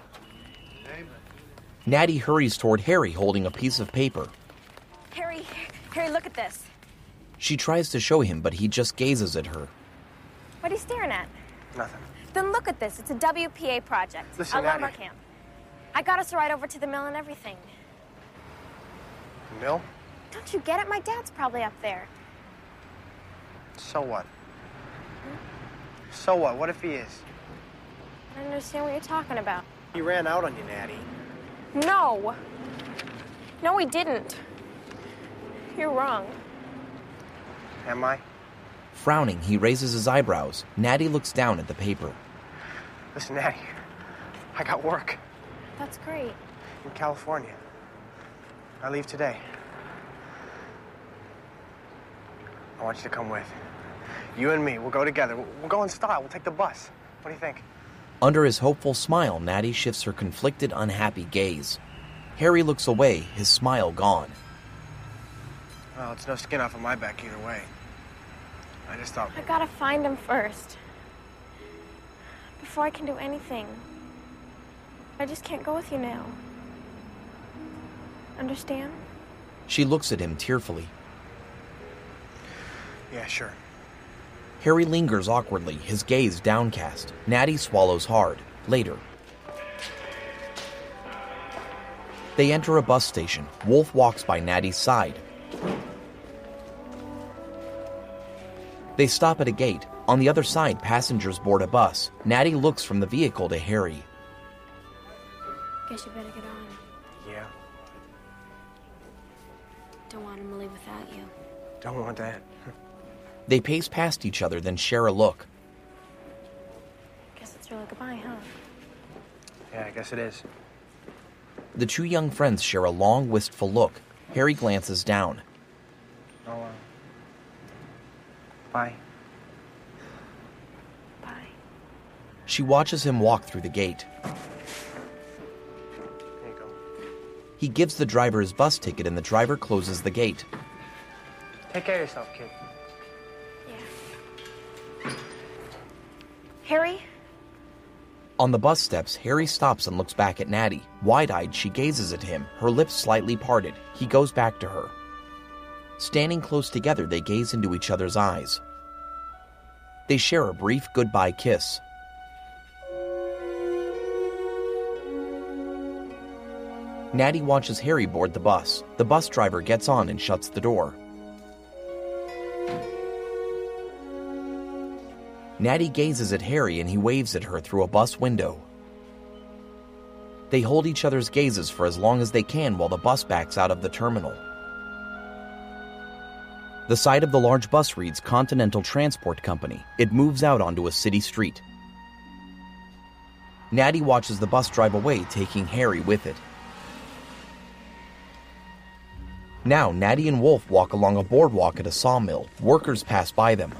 Natty hurries toward Harry holding a piece of paper. Harry, Harry, look at this. She tries to show him, but he just gazes at her. What are you staring at? Nothing. Then look at this. It's a W P A project. Listen, a lumber Natty. camp. I got us a ride over to the mill and everything. Mill? Don't you get it? My dad's probably up there. So what? So what? What if he is? I don't understand what you're talking about. He ran out on you, Natty. No. No, he didn't. You're wrong. Am I? Frowning, he raises his eyebrows. Natty looks down at the paper. Listen, Natty, I got work. That's great. In California. I leave today. I want you to come with. You and me, we'll go together. We'll go in style. We'll take the bus. What do you think? Under his hopeful smile, Natty shifts her conflicted, unhappy gaze. Harry looks away, his smile gone. Well, it's no skin off of my back either way. I just thought... I gotta find him first. Before I can do anything. I just can't go with you now. Understand? She looks at him tearfully. Yeah, sure. Harry lingers awkwardly, his gaze downcast. Natty swallows hard. Later. They enter a bus station. Wolf walks by Natty's side. They stop at a gate. On the other side, passengers board a bus. Natty looks from the vehicle to Harry. Guess you better get on. Yeah, Don't want him to leave without you. don't want that. They pace past each other, then share a look. Guess it's really goodbye, huh? Yeah, I guess it is. The two young friends share a long, wistful look. Harry glances down. Oh, uh, bye. Bye. She watches him walk through the gate. There you go. He gives the driver his bus ticket and the driver closes the gate. Take care of yourself, kid. Harry? On the bus steps, Harry stops and looks back at Natty. Wide-eyed, she gazes at him, her lips slightly parted. He goes back to her. Standing close together, they gaze into each other's eyes. They share a brief goodbye kiss. Natty watches Harry board the bus. The bus driver gets on and shuts the door. Natty gazes at Harry and he waves at her through a bus window. They hold each other's gazes for as long as they can while the bus backs out of the terminal. The side of the large bus reads Continental Transport Company. It moves out onto a city street. Natty watches the bus drive away, taking Harry with it. Now, Natty and Wolf walk along a boardwalk at a sawmill. Workers pass by them.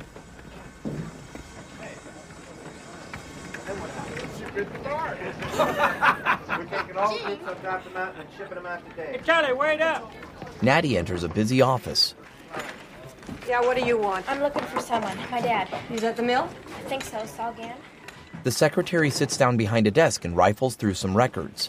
We're taking all the goods up half the mountain and shipping them out today. Hey, Charlie, wait up. Natty enters a busy office. Yeah, what do you want? I'm looking for someone. My dad. He's at the mill? I think so, Saul Gann. The secretary sits down behind a desk and rifles through some records.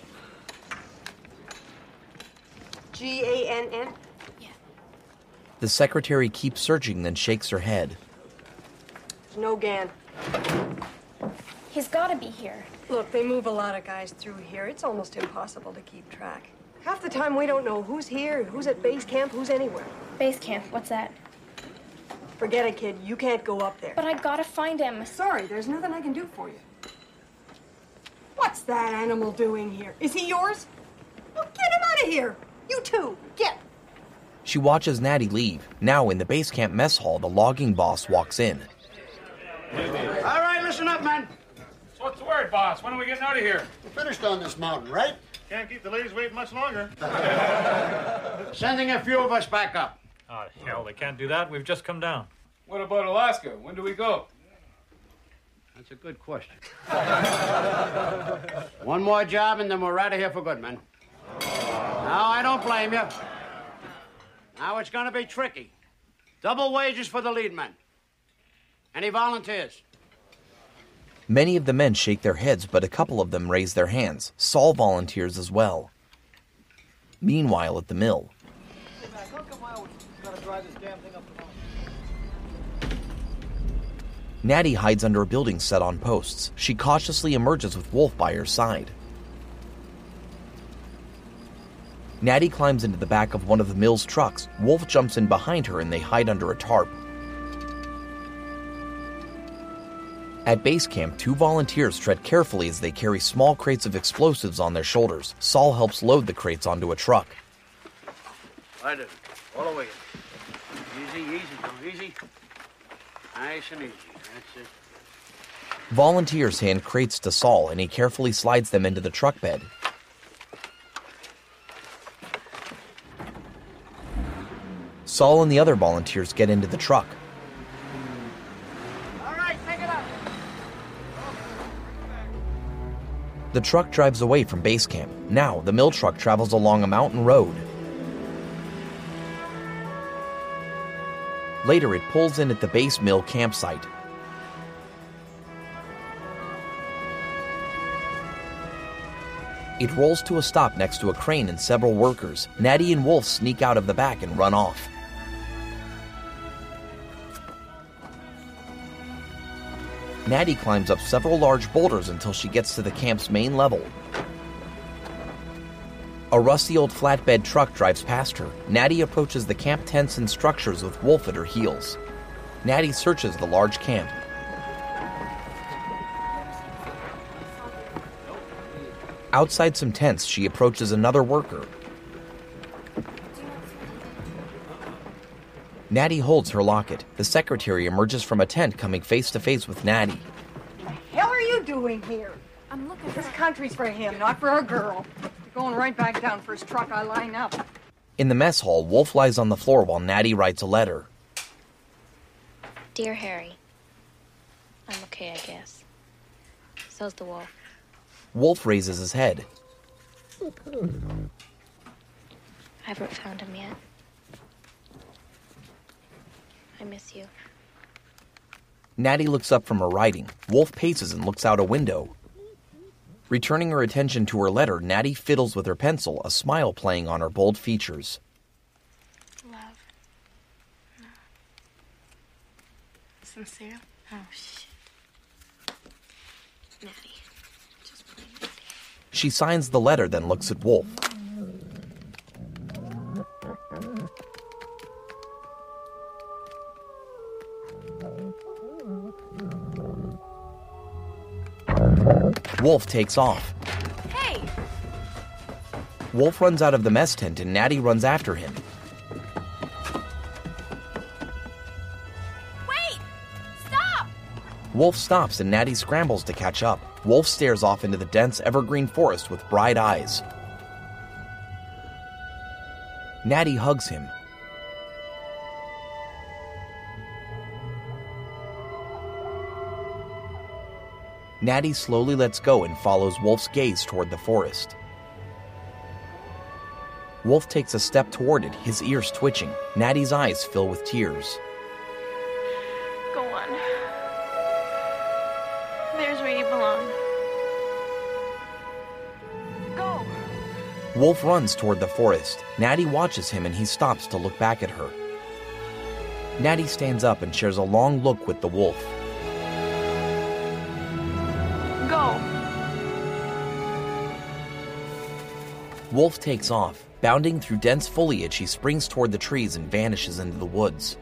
G A N N? The secretary keeps searching, then shakes her head. There's no Gann. He's got to be here. Look, they move a lot of guys through here. It's almost impossible to keep track. Half the time we don't know who's here, who's at base camp, who's anywhere. Base camp, what's that? Forget it, kid. You can't go up there. But I gotta find him. Sorry, there's nothing I can do for you. What's that animal doing here? Is he yours? Well, get him out of here. You two, get. She watches Natty leave. Now, in the base camp mess hall, the logging boss walks in. All right, listen up, man. So what's the word, boss? When are we getting out of here? We're finished on this mountain, right? Can't keep the ladies waiting much longer. Sending a few of us back up. Oh, hell, they can't do that. We've just come down. What about Alaska? When do we go? That's a good question. One more job and then we're out of here for good, man. No, I don't blame you. Now it's gonna be tricky. Double wages for the lead men. Any volunteers? Many of the men shake their heads, but a couple of them raise their hands. Saul volunteers as well. Meanwhile, at the mill, Natty hides under a building set on posts. She cautiously emerges with Wolf by her side. Natty climbs into the back of one of the mill's trucks. Wolf jumps in behind her and they hide under a tarp. At base camp, two volunteers tread carefully as they carry small crates of explosives on their shoulders. Saul helps load the crates onto a truck. Right in. All the way. Easy, easy, now, easy. Nice and easy. That's it. Volunteers hand crates to Saul and he carefully slides them into the truck bed. Saul and the other volunteers get into the truck. All right, take it up. The truck drives away from base camp. Now, the mill truck travels along a mountain road. Later, it pulls in at the base mill campsite. It rolls to a stop next to a crane and several workers. Natty and Wolf sneak out of the back and run off. Natty climbs up several large boulders until she gets to the camp's main level. A rusty old flatbed truck drives past her. Natty approaches the camp tents and structures with Wolf at her heels. Natty searches the large camp. Outside some tents, she approaches another worker. Natty holds her locket. The secretary emerges from a tent, coming face to face with Natty. What the hell are you doing here? I'm looking for... This country's for him, not for a girl. You're going right back down for his truck. I line up. In the mess hall, Wolf lies on the floor while Natty writes a letter. Dear Harry, I'm okay, I guess. So's the wolf. Wolf raises his head. I haven't found him yet. I miss you. Natty looks up from her writing. Wolf paces and looks out a window. Returning her attention to her letter, Natty fiddles with her pencil, a smile playing on her bold features. Love. No. Sincere? Oh, shit. Natty. Just plain Natty. She signs the letter, then looks at Wolf. Wolf takes off. Hey! Wolf runs out of the mess tent and Natty runs after him. Wait! Stop! Wolf stops and Natty scrambles to catch up. Wolf stares off into the dense evergreen forest with bright eyes. Natty hugs him. Natty slowly lets go and follows Wolf's gaze toward the forest. Wolf takes a step toward it, his ears twitching. Natty's eyes fill with tears. Go on. There's where you belong. Go! Wolf runs toward the forest. Natty watches him and he stops to look back at her. Natty stands up and shares a long look with the wolf. Go! Wolf takes off. Bounding through dense foliage, he springs toward the trees and vanishes into the woods.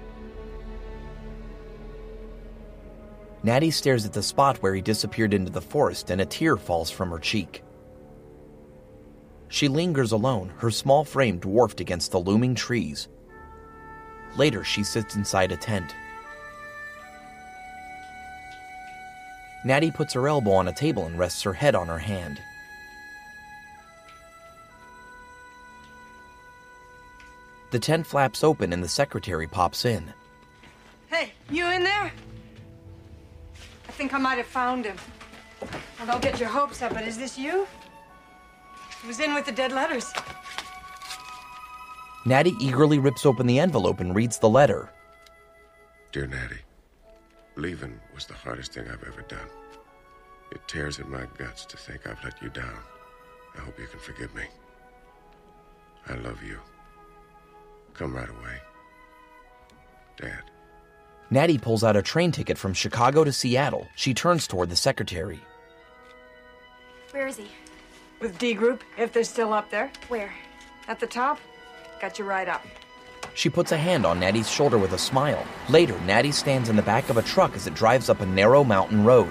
Natty stares at the spot where he disappeared into the forest, and a tear falls from her cheek. She lingers alone, her small frame dwarfed against the looming trees. Later, she sits inside a tent. Natty puts her elbow on a table and rests her head on her hand. The tent flaps open and the secretary pops in. Hey, you in there? I think I might have found him. Well, don't get your hopes up, but is this you? He was in with the dead letters. Natty eagerly rips open the envelope and reads the letter. Dear Natty, leaving was the hardest thing I've ever done. It tears at my guts to think I've let you down. I hope you can forgive me. I love you. Come right away. Dad. Natty pulls out a train ticket from Chicago to Seattle. She turns toward the secretary. Where is he? With D Group, if they're still up there. Where? At the top. Got you right up. She puts a hand on Natty's shoulder with a smile. Later, Natty stands in the back of a truck as it drives up a narrow mountain road.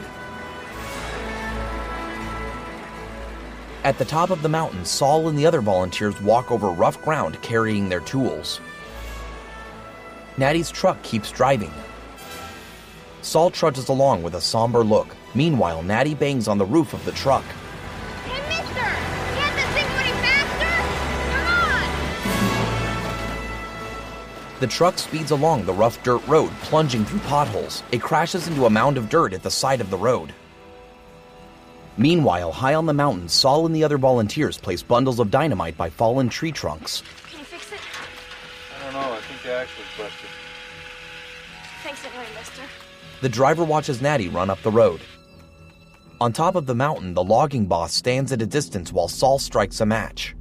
At the top of the mountain, Saul and the other volunteers walk over rough ground carrying their tools. Natty's truck keeps driving. Saul trudges along with a somber look. Meanwhile, Natty bangs on the roof of the truck. Hey, mister! Can't this thing go any faster? Come on! The truck speeds along the rough dirt road, plunging through potholes. It crashes into a mound of dirt at the side of the road. Meanwhile, high on the mountain, Saul and the other volunteers place bundles of dynamite by fallen tree trunks. Can you fix it? I don't know. I think the axle's busted. Thanks anyway, mister. The driver watches Natty run up the road. On top of the mountain, the logging boss stands at a distance while Saul strikes a match.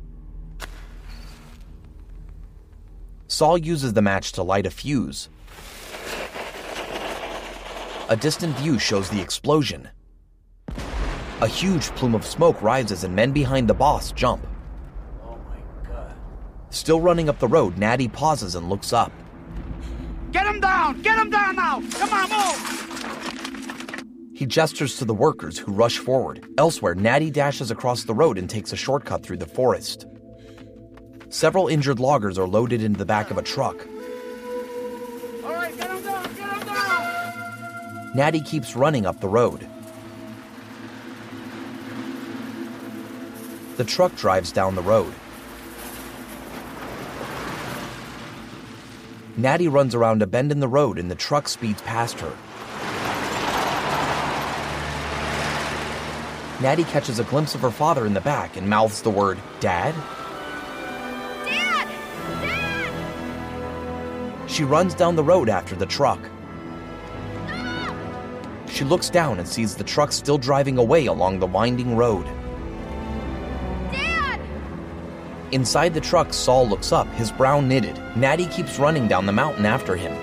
Saul uses the match to light a fuse. A distant view shows the explosion. A huge plume of smoke rises and men behind the boss jump. Oh Still running up the road, Natty pauses and looks up. Get him down! Get him down now! Come on, move! He gestures to the workers who rush forward. Elsewhere, Natty dashes across the road and takes a shortcut through the forest. Several injured loggers are loaded into the back of a truck. All right, get him down! Get him down! Natty keeps running up the road. The truck drives down the road. Natty runs around a bend in the road and the truck speeds past her. Natty catches a glimpse of her father in the back and mouths the word, "Dad?" Dad! Dad! She runs down the road after the truck. She looks down and sees the truck still driving away along the winding road. Dad! Inside the truck, Saul looks up, his brow knitted. Natty keeps running down the mountain after him.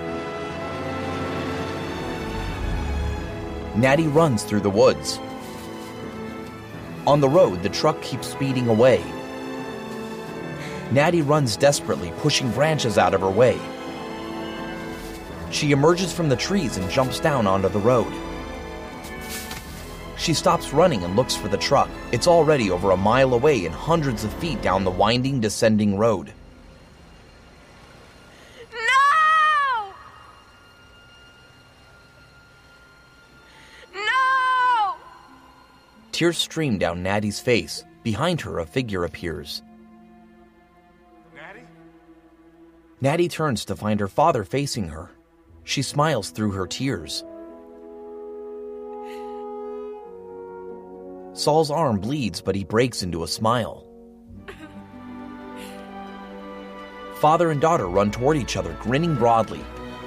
Natty runs through the woods. On the road, the truck keeps speeding away. Natty runs desperately, pushing branches out of her way. She emerges from the trees and jumps down onto the road. She stops running and looks for the truck. It's already over a mile away and hundreds of feet down the winding, descending road. No! No! Tears stream down Natty's face. Behind her, a figure appears. Natty? Natty turns to find her father facing her. She smiles through her tears. Saul's arm bleeds, but he breaks into a smile. Father and daughter run toward each other, grinning broadly.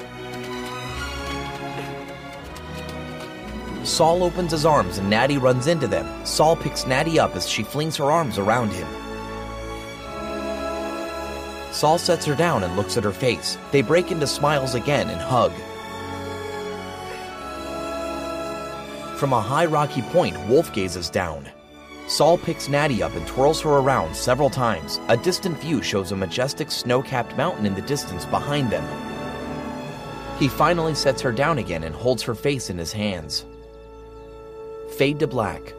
Saul opens his arms and Natty runs into them. Saul picks Natty up as she flings her arms around him. Saul sets her down and looks at her face. They break into smiles again and hug. From a high rocky point, Wolf gazes down. Saul picks Natty up and twirls her around several times. A distant view shows a majestic snow-capped mountain in the distance behind them. He finally sets her down again and holds her face in his hands. Fade to black.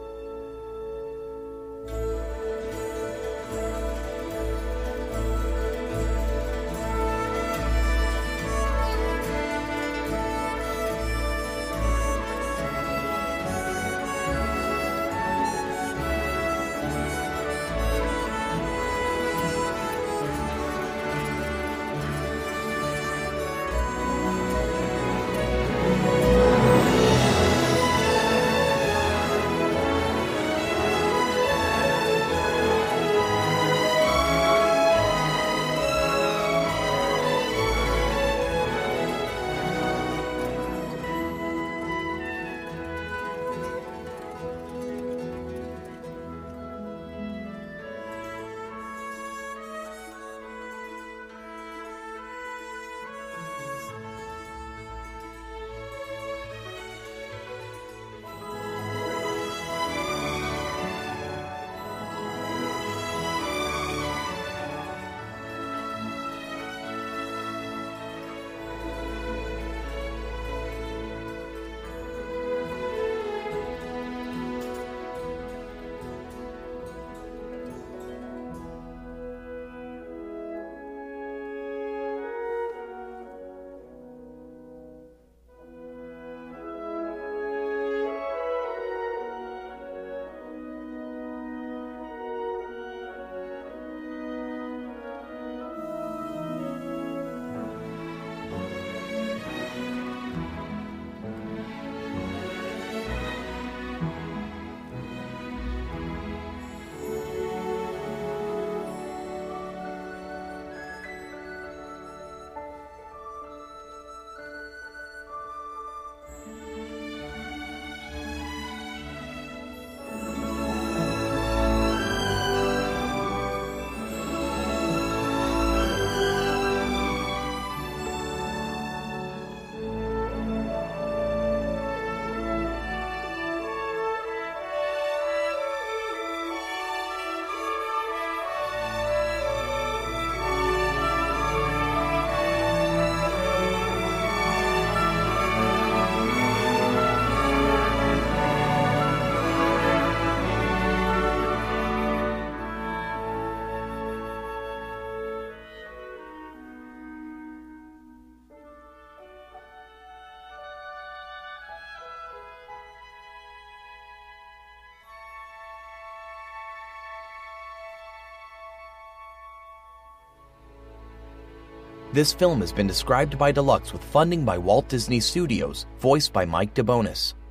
This film has been described by Deluxe with funding by Walt Disney Studios, voiced by Mike DeBonis.